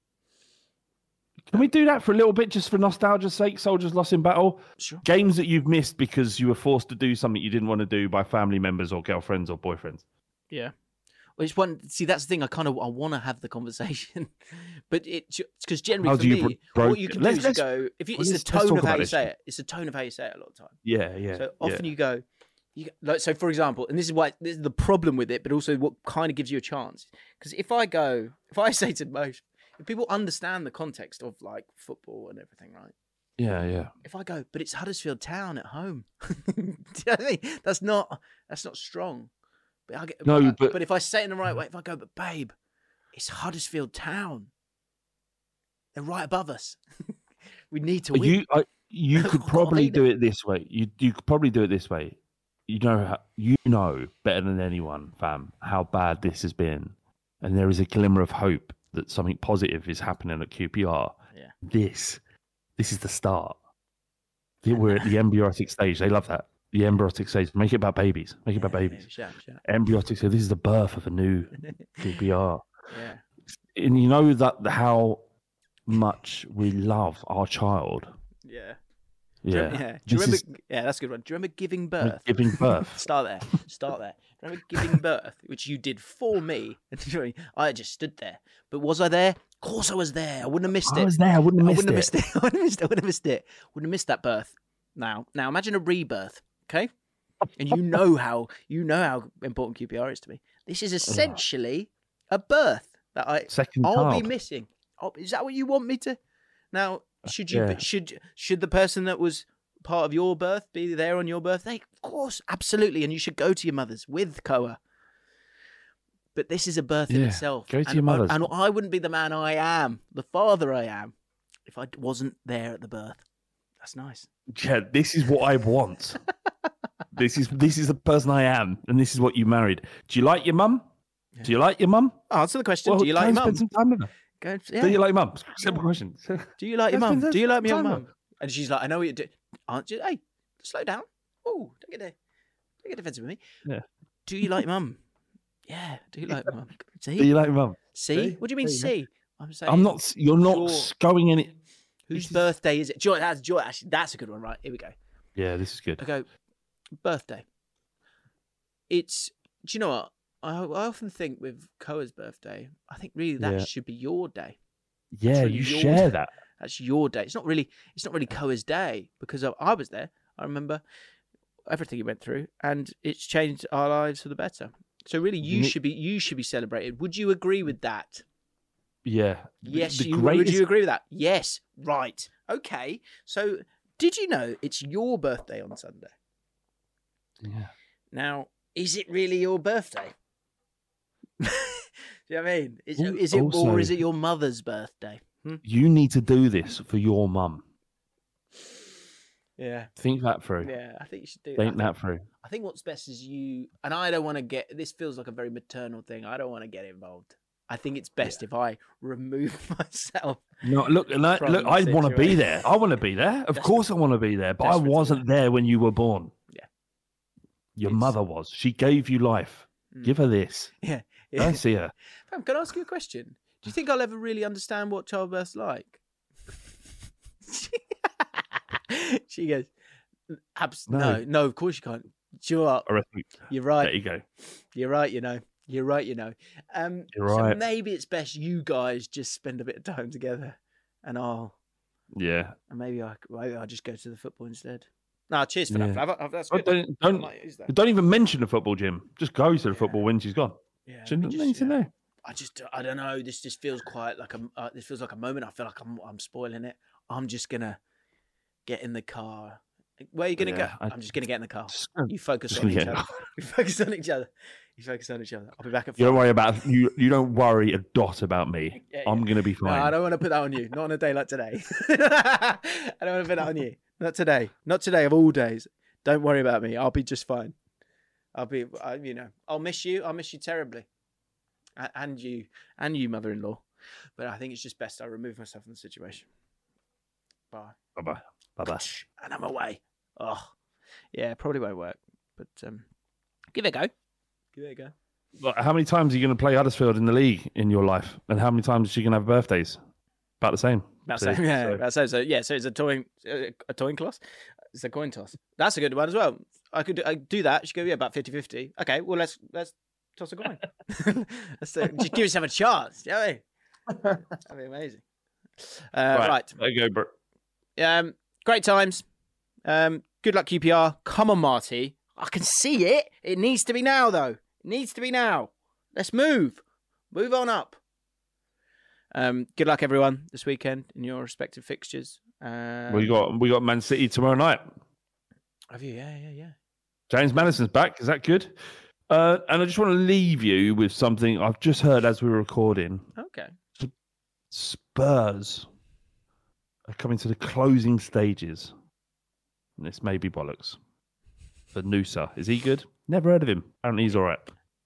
Can we do that for a little bit, just for nostalgia's sake? Soldiers lost in battle. Sure. Games that you've missed because you were forced to do something you didn't want to do by family members or girlfriends or boyfriends. Yeah. Well, it's one. See, that's the thing. I kind of I want to have the conversation, but it because generally How for do you me, bro- what you can let's- do is let's- go. If you, well, it's the let's- let's tone talk of how about you this. say it. It's the tone of how you say it a lot of time. Yeah, yeah. So often yeah. you go, you like so. For example, and this is why this is the problem with it, but also what kind of gives you a chance. Because if I go, if I say to most, if people understand the context of like football and everything, right? Yeah, yeah. If I go, but it's Huddersfield Town at home. Do you know what I mean? That's not that's not strong. But I get, No, but, but- but if I say it in the right way, if I go, but babe, it's Huddersfield Town. They're right above us. We need to win. You, I, you could probably Why? do it this way. You, you could probably do it this way. You know, how, you know better than anyone, fam, how bad this has been, and there is a glimmer of hope that something positive is happening at Q P R. Yeah. This, this is the start. We're at the embryotic stage. They love that. The embryotic stage. Make it about babies. Make it about Yeah, babies. yeah, shout, shout. Embryotic. So this is the birth of a new Q P R. Yeah. And you know that how much we love our child. Yeah. Do you Yeah. remember- yeah. Do you This remember? is Yeah, that's a good one. Do you remember giving birth? giving birth. Start there. Start there. Do you remember giving birth, which you did for me? I just stood there. But was I there? Of course I was there. I wouldn't have missed it. I was there. I wouldn't have I missed wouldn't have it. missed it. I wouldn't have missed it. I wouldn't have missed it. Wouldn't have missed that birth. Now, now imagine a rebirth, okay? And you know how you know how important Q P R is to me. This is essentially a birth that I Second I'll child. be missing. Oh, is that what you want me to? Now, should you Yeah. should should the person that was part of your birth be there on your birthday? Of course, absolutely, and you should go to your mother's with Koa. But this is a birth in Yeah, itself. go to and your I- mother's. and I wouldn't be the man I am, the father I am, if I wasn't there at the birth. That's nice. Yeah, this is what I want. this is this is the person I am, and this is what you married. Do you like your mum? Do you like your mum? Answer the question. Well, do you like go and your mum? Spend some time with her. Go, yeah. Do you like mum? Simple question. Do you like your Go and mum? spend Do you like me some your time mum? with her. And she's like, I know what you do. Aren't you? Hey, slow down. Oh, don't get, don't get defensive with me. Yeah. Do you like mum? Yeah. Do you like mum? See? Do you like your mum? See? See? What do you mean, There you go. see? I'm saying. I'm not. You're not Sure. going any. Whose this is- birthday is it? Joy. That's Joy. Actually, that's a good one, right? Here we go. Yeah, this is good. I go, birthday. It's. Do you know what? I, I often think with Koa's birthday, I think really that Yeah. should be your day. Yeah, really you your share day. that. That's your day. It's not really. It's not really Koa's day because I, I was there. I remember everything he went through, and it's changed our lives for the better. So really, you You need- should be. You should be celebrated. Would you agree with that? Yeah. Yes, The you, greatest- would you agree with that? Yes, right. Okay, so did you know it's your birthday on Sunday? Yeah. Now, is it really your birthday? Do you know what I mean? Is, Al- is it, also- or is it your mother's birthday? Hmm? You need to do this for your mum. Yeah, Think that through. yeah. I think you should do Think that. that through. I think what's best is you, and I don't want to get, this feels like a very maternal thing. I don't want to get involved. I think it's best if I remove myself. No, look, and I, From look, the I want to be situation. there. I want to be there. Of Desperate. course, I want to be there. But I Desperate to wasn't there when you were born. Yeah. Your It's- mother was. She gave you life. Mm. Give her this. Yeah. Go and yeah. see her. Fam, can I ask you a question? Do you think I'll ever really understand what childbirth's like? She goes, Abs- no. No. no, of course you can't. Do you know what? I reckon- You're right. There you go. You're right, you know. You're right, you know. Um, You're So right. maybe it's best you guys just spend a bit of time together, and I'll, Yeah. and maybe I, maybe I'll just go to the football instead. No, cheers for Yeah. that. Flav. I- I- That's Oh, good. Don't, I don't, might use that. don't even mention the football, Jim. Just go to the football when she's gone. Yeah, She let me doesn't just- need to yeah. know. I just, I don't know. This just feels quite like a, uh, this feels like a moment. I feel like I'm, I'm spoiling it. I'm just gonna get in the car. Where are you gonna Yeah, go? I- I'm just gonna get in the car. Just- You focus just on gonna each get in other. You focus on each other. You focus on each other. I'll be back at You don't five. worry about you. You don't worry a dot about me. Yeah, I'm yeah. gonna be No, fine. I don't want to put that on you. Not on a day like today. I don't want to put that on you. Not today. Not today of all days. Don't worry about me. I'll be just fine. I'll be, I, you know, I'll miss you. I'll miss you terribly. A- And you, and you, mother-in-law. But I think it's just best I remove myself from the situation. Bye. Bye bye. Bye bye. And I'm away. Oh, yeah, probably won't work. But um, give it a go. Give it a go. Look, how many times are you going to play Huddersfield in the league in your life, and how many times is she going to have birthdays? About the same. About So- same, yeah. so- About same. So yeah, so it's a toy, a coin toss. It's a coin toss. That's a good one as well. I could do, I do that. She go, yeah, about fifty-fifty. Okay, well let's let's toss a coin. let's uh, just give yourself a chance. You know what I mean? That'd be amazing. Uh, right. There you go, bro. Um, great times. Um, good luck, Q P R. Come on, Marty. I can see it. It needs to be now, though. It needs to be now. Let's move. Move on up. Um, good luck, everyone, this weekend in your respective fixtures. Um, We got we got Man City tomorrow night. Have you? Yeah, yeah, yeah. James Madison's back. Is that good? Uh, and I just want to leave you with something I've just heard as we were recording. Okay. Spurs are coming to the closing stages. And this may be bollocks. For Noosa. Is he good? Never heard of him. Apparently he's all right.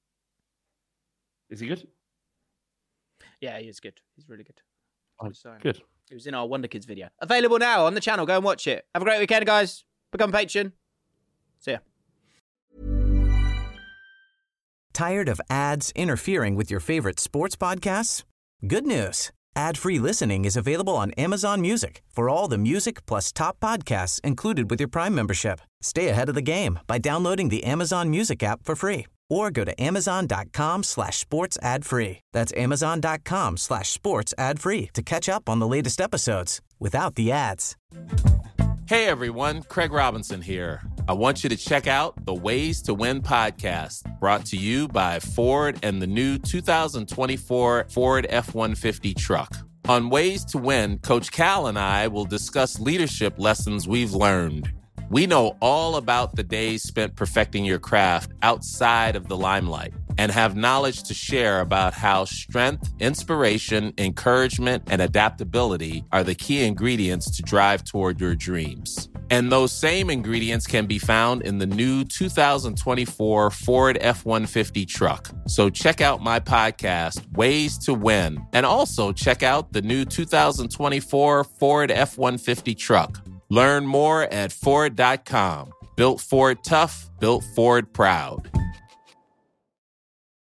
Is he good? Yeah, he is good. He's really good. Oh, So, good. It was in our Wonder Kids video. Available now on the channel. Go and watch it. Have a great weekend, guys. Become a patron. See ya. Tired of ads interfering with your favorite sports podcasts? Good news. Ad-free listening is available on Amazon Music for all the music plus top podcasts included with your Prime membership. Stay ahead of the game by downloading the Amazon Music app for free or go to amazon.com slash sports ad free. That's amazon.com slash sports ad free to catch up on the latest episodes without the ads. Hey everyone, Craig Robinson here. I want you to check out the Ways to Win podcast, brought to you by Ford and the new two thousand twenty-four Ford F one fifty truck. On Ways to Win, Coach Cal and I will discuss leadership lessons we've learned. We know all about the days spent perfecting your craft outside of the limelight and have knowledge to share about how strength, inspiration, encouragement, and adaptability are the key ingredients to drive toward your dreams. And those same ingredients can be found in the new two thousand twenty-four Ford F one fifty truck. So check out my podcast, Ways to Win, and also check out the new two thousand twenty-four Ford F one fifty truck. Learn more at Ford dot com. Built Ford tough, built Ford proud.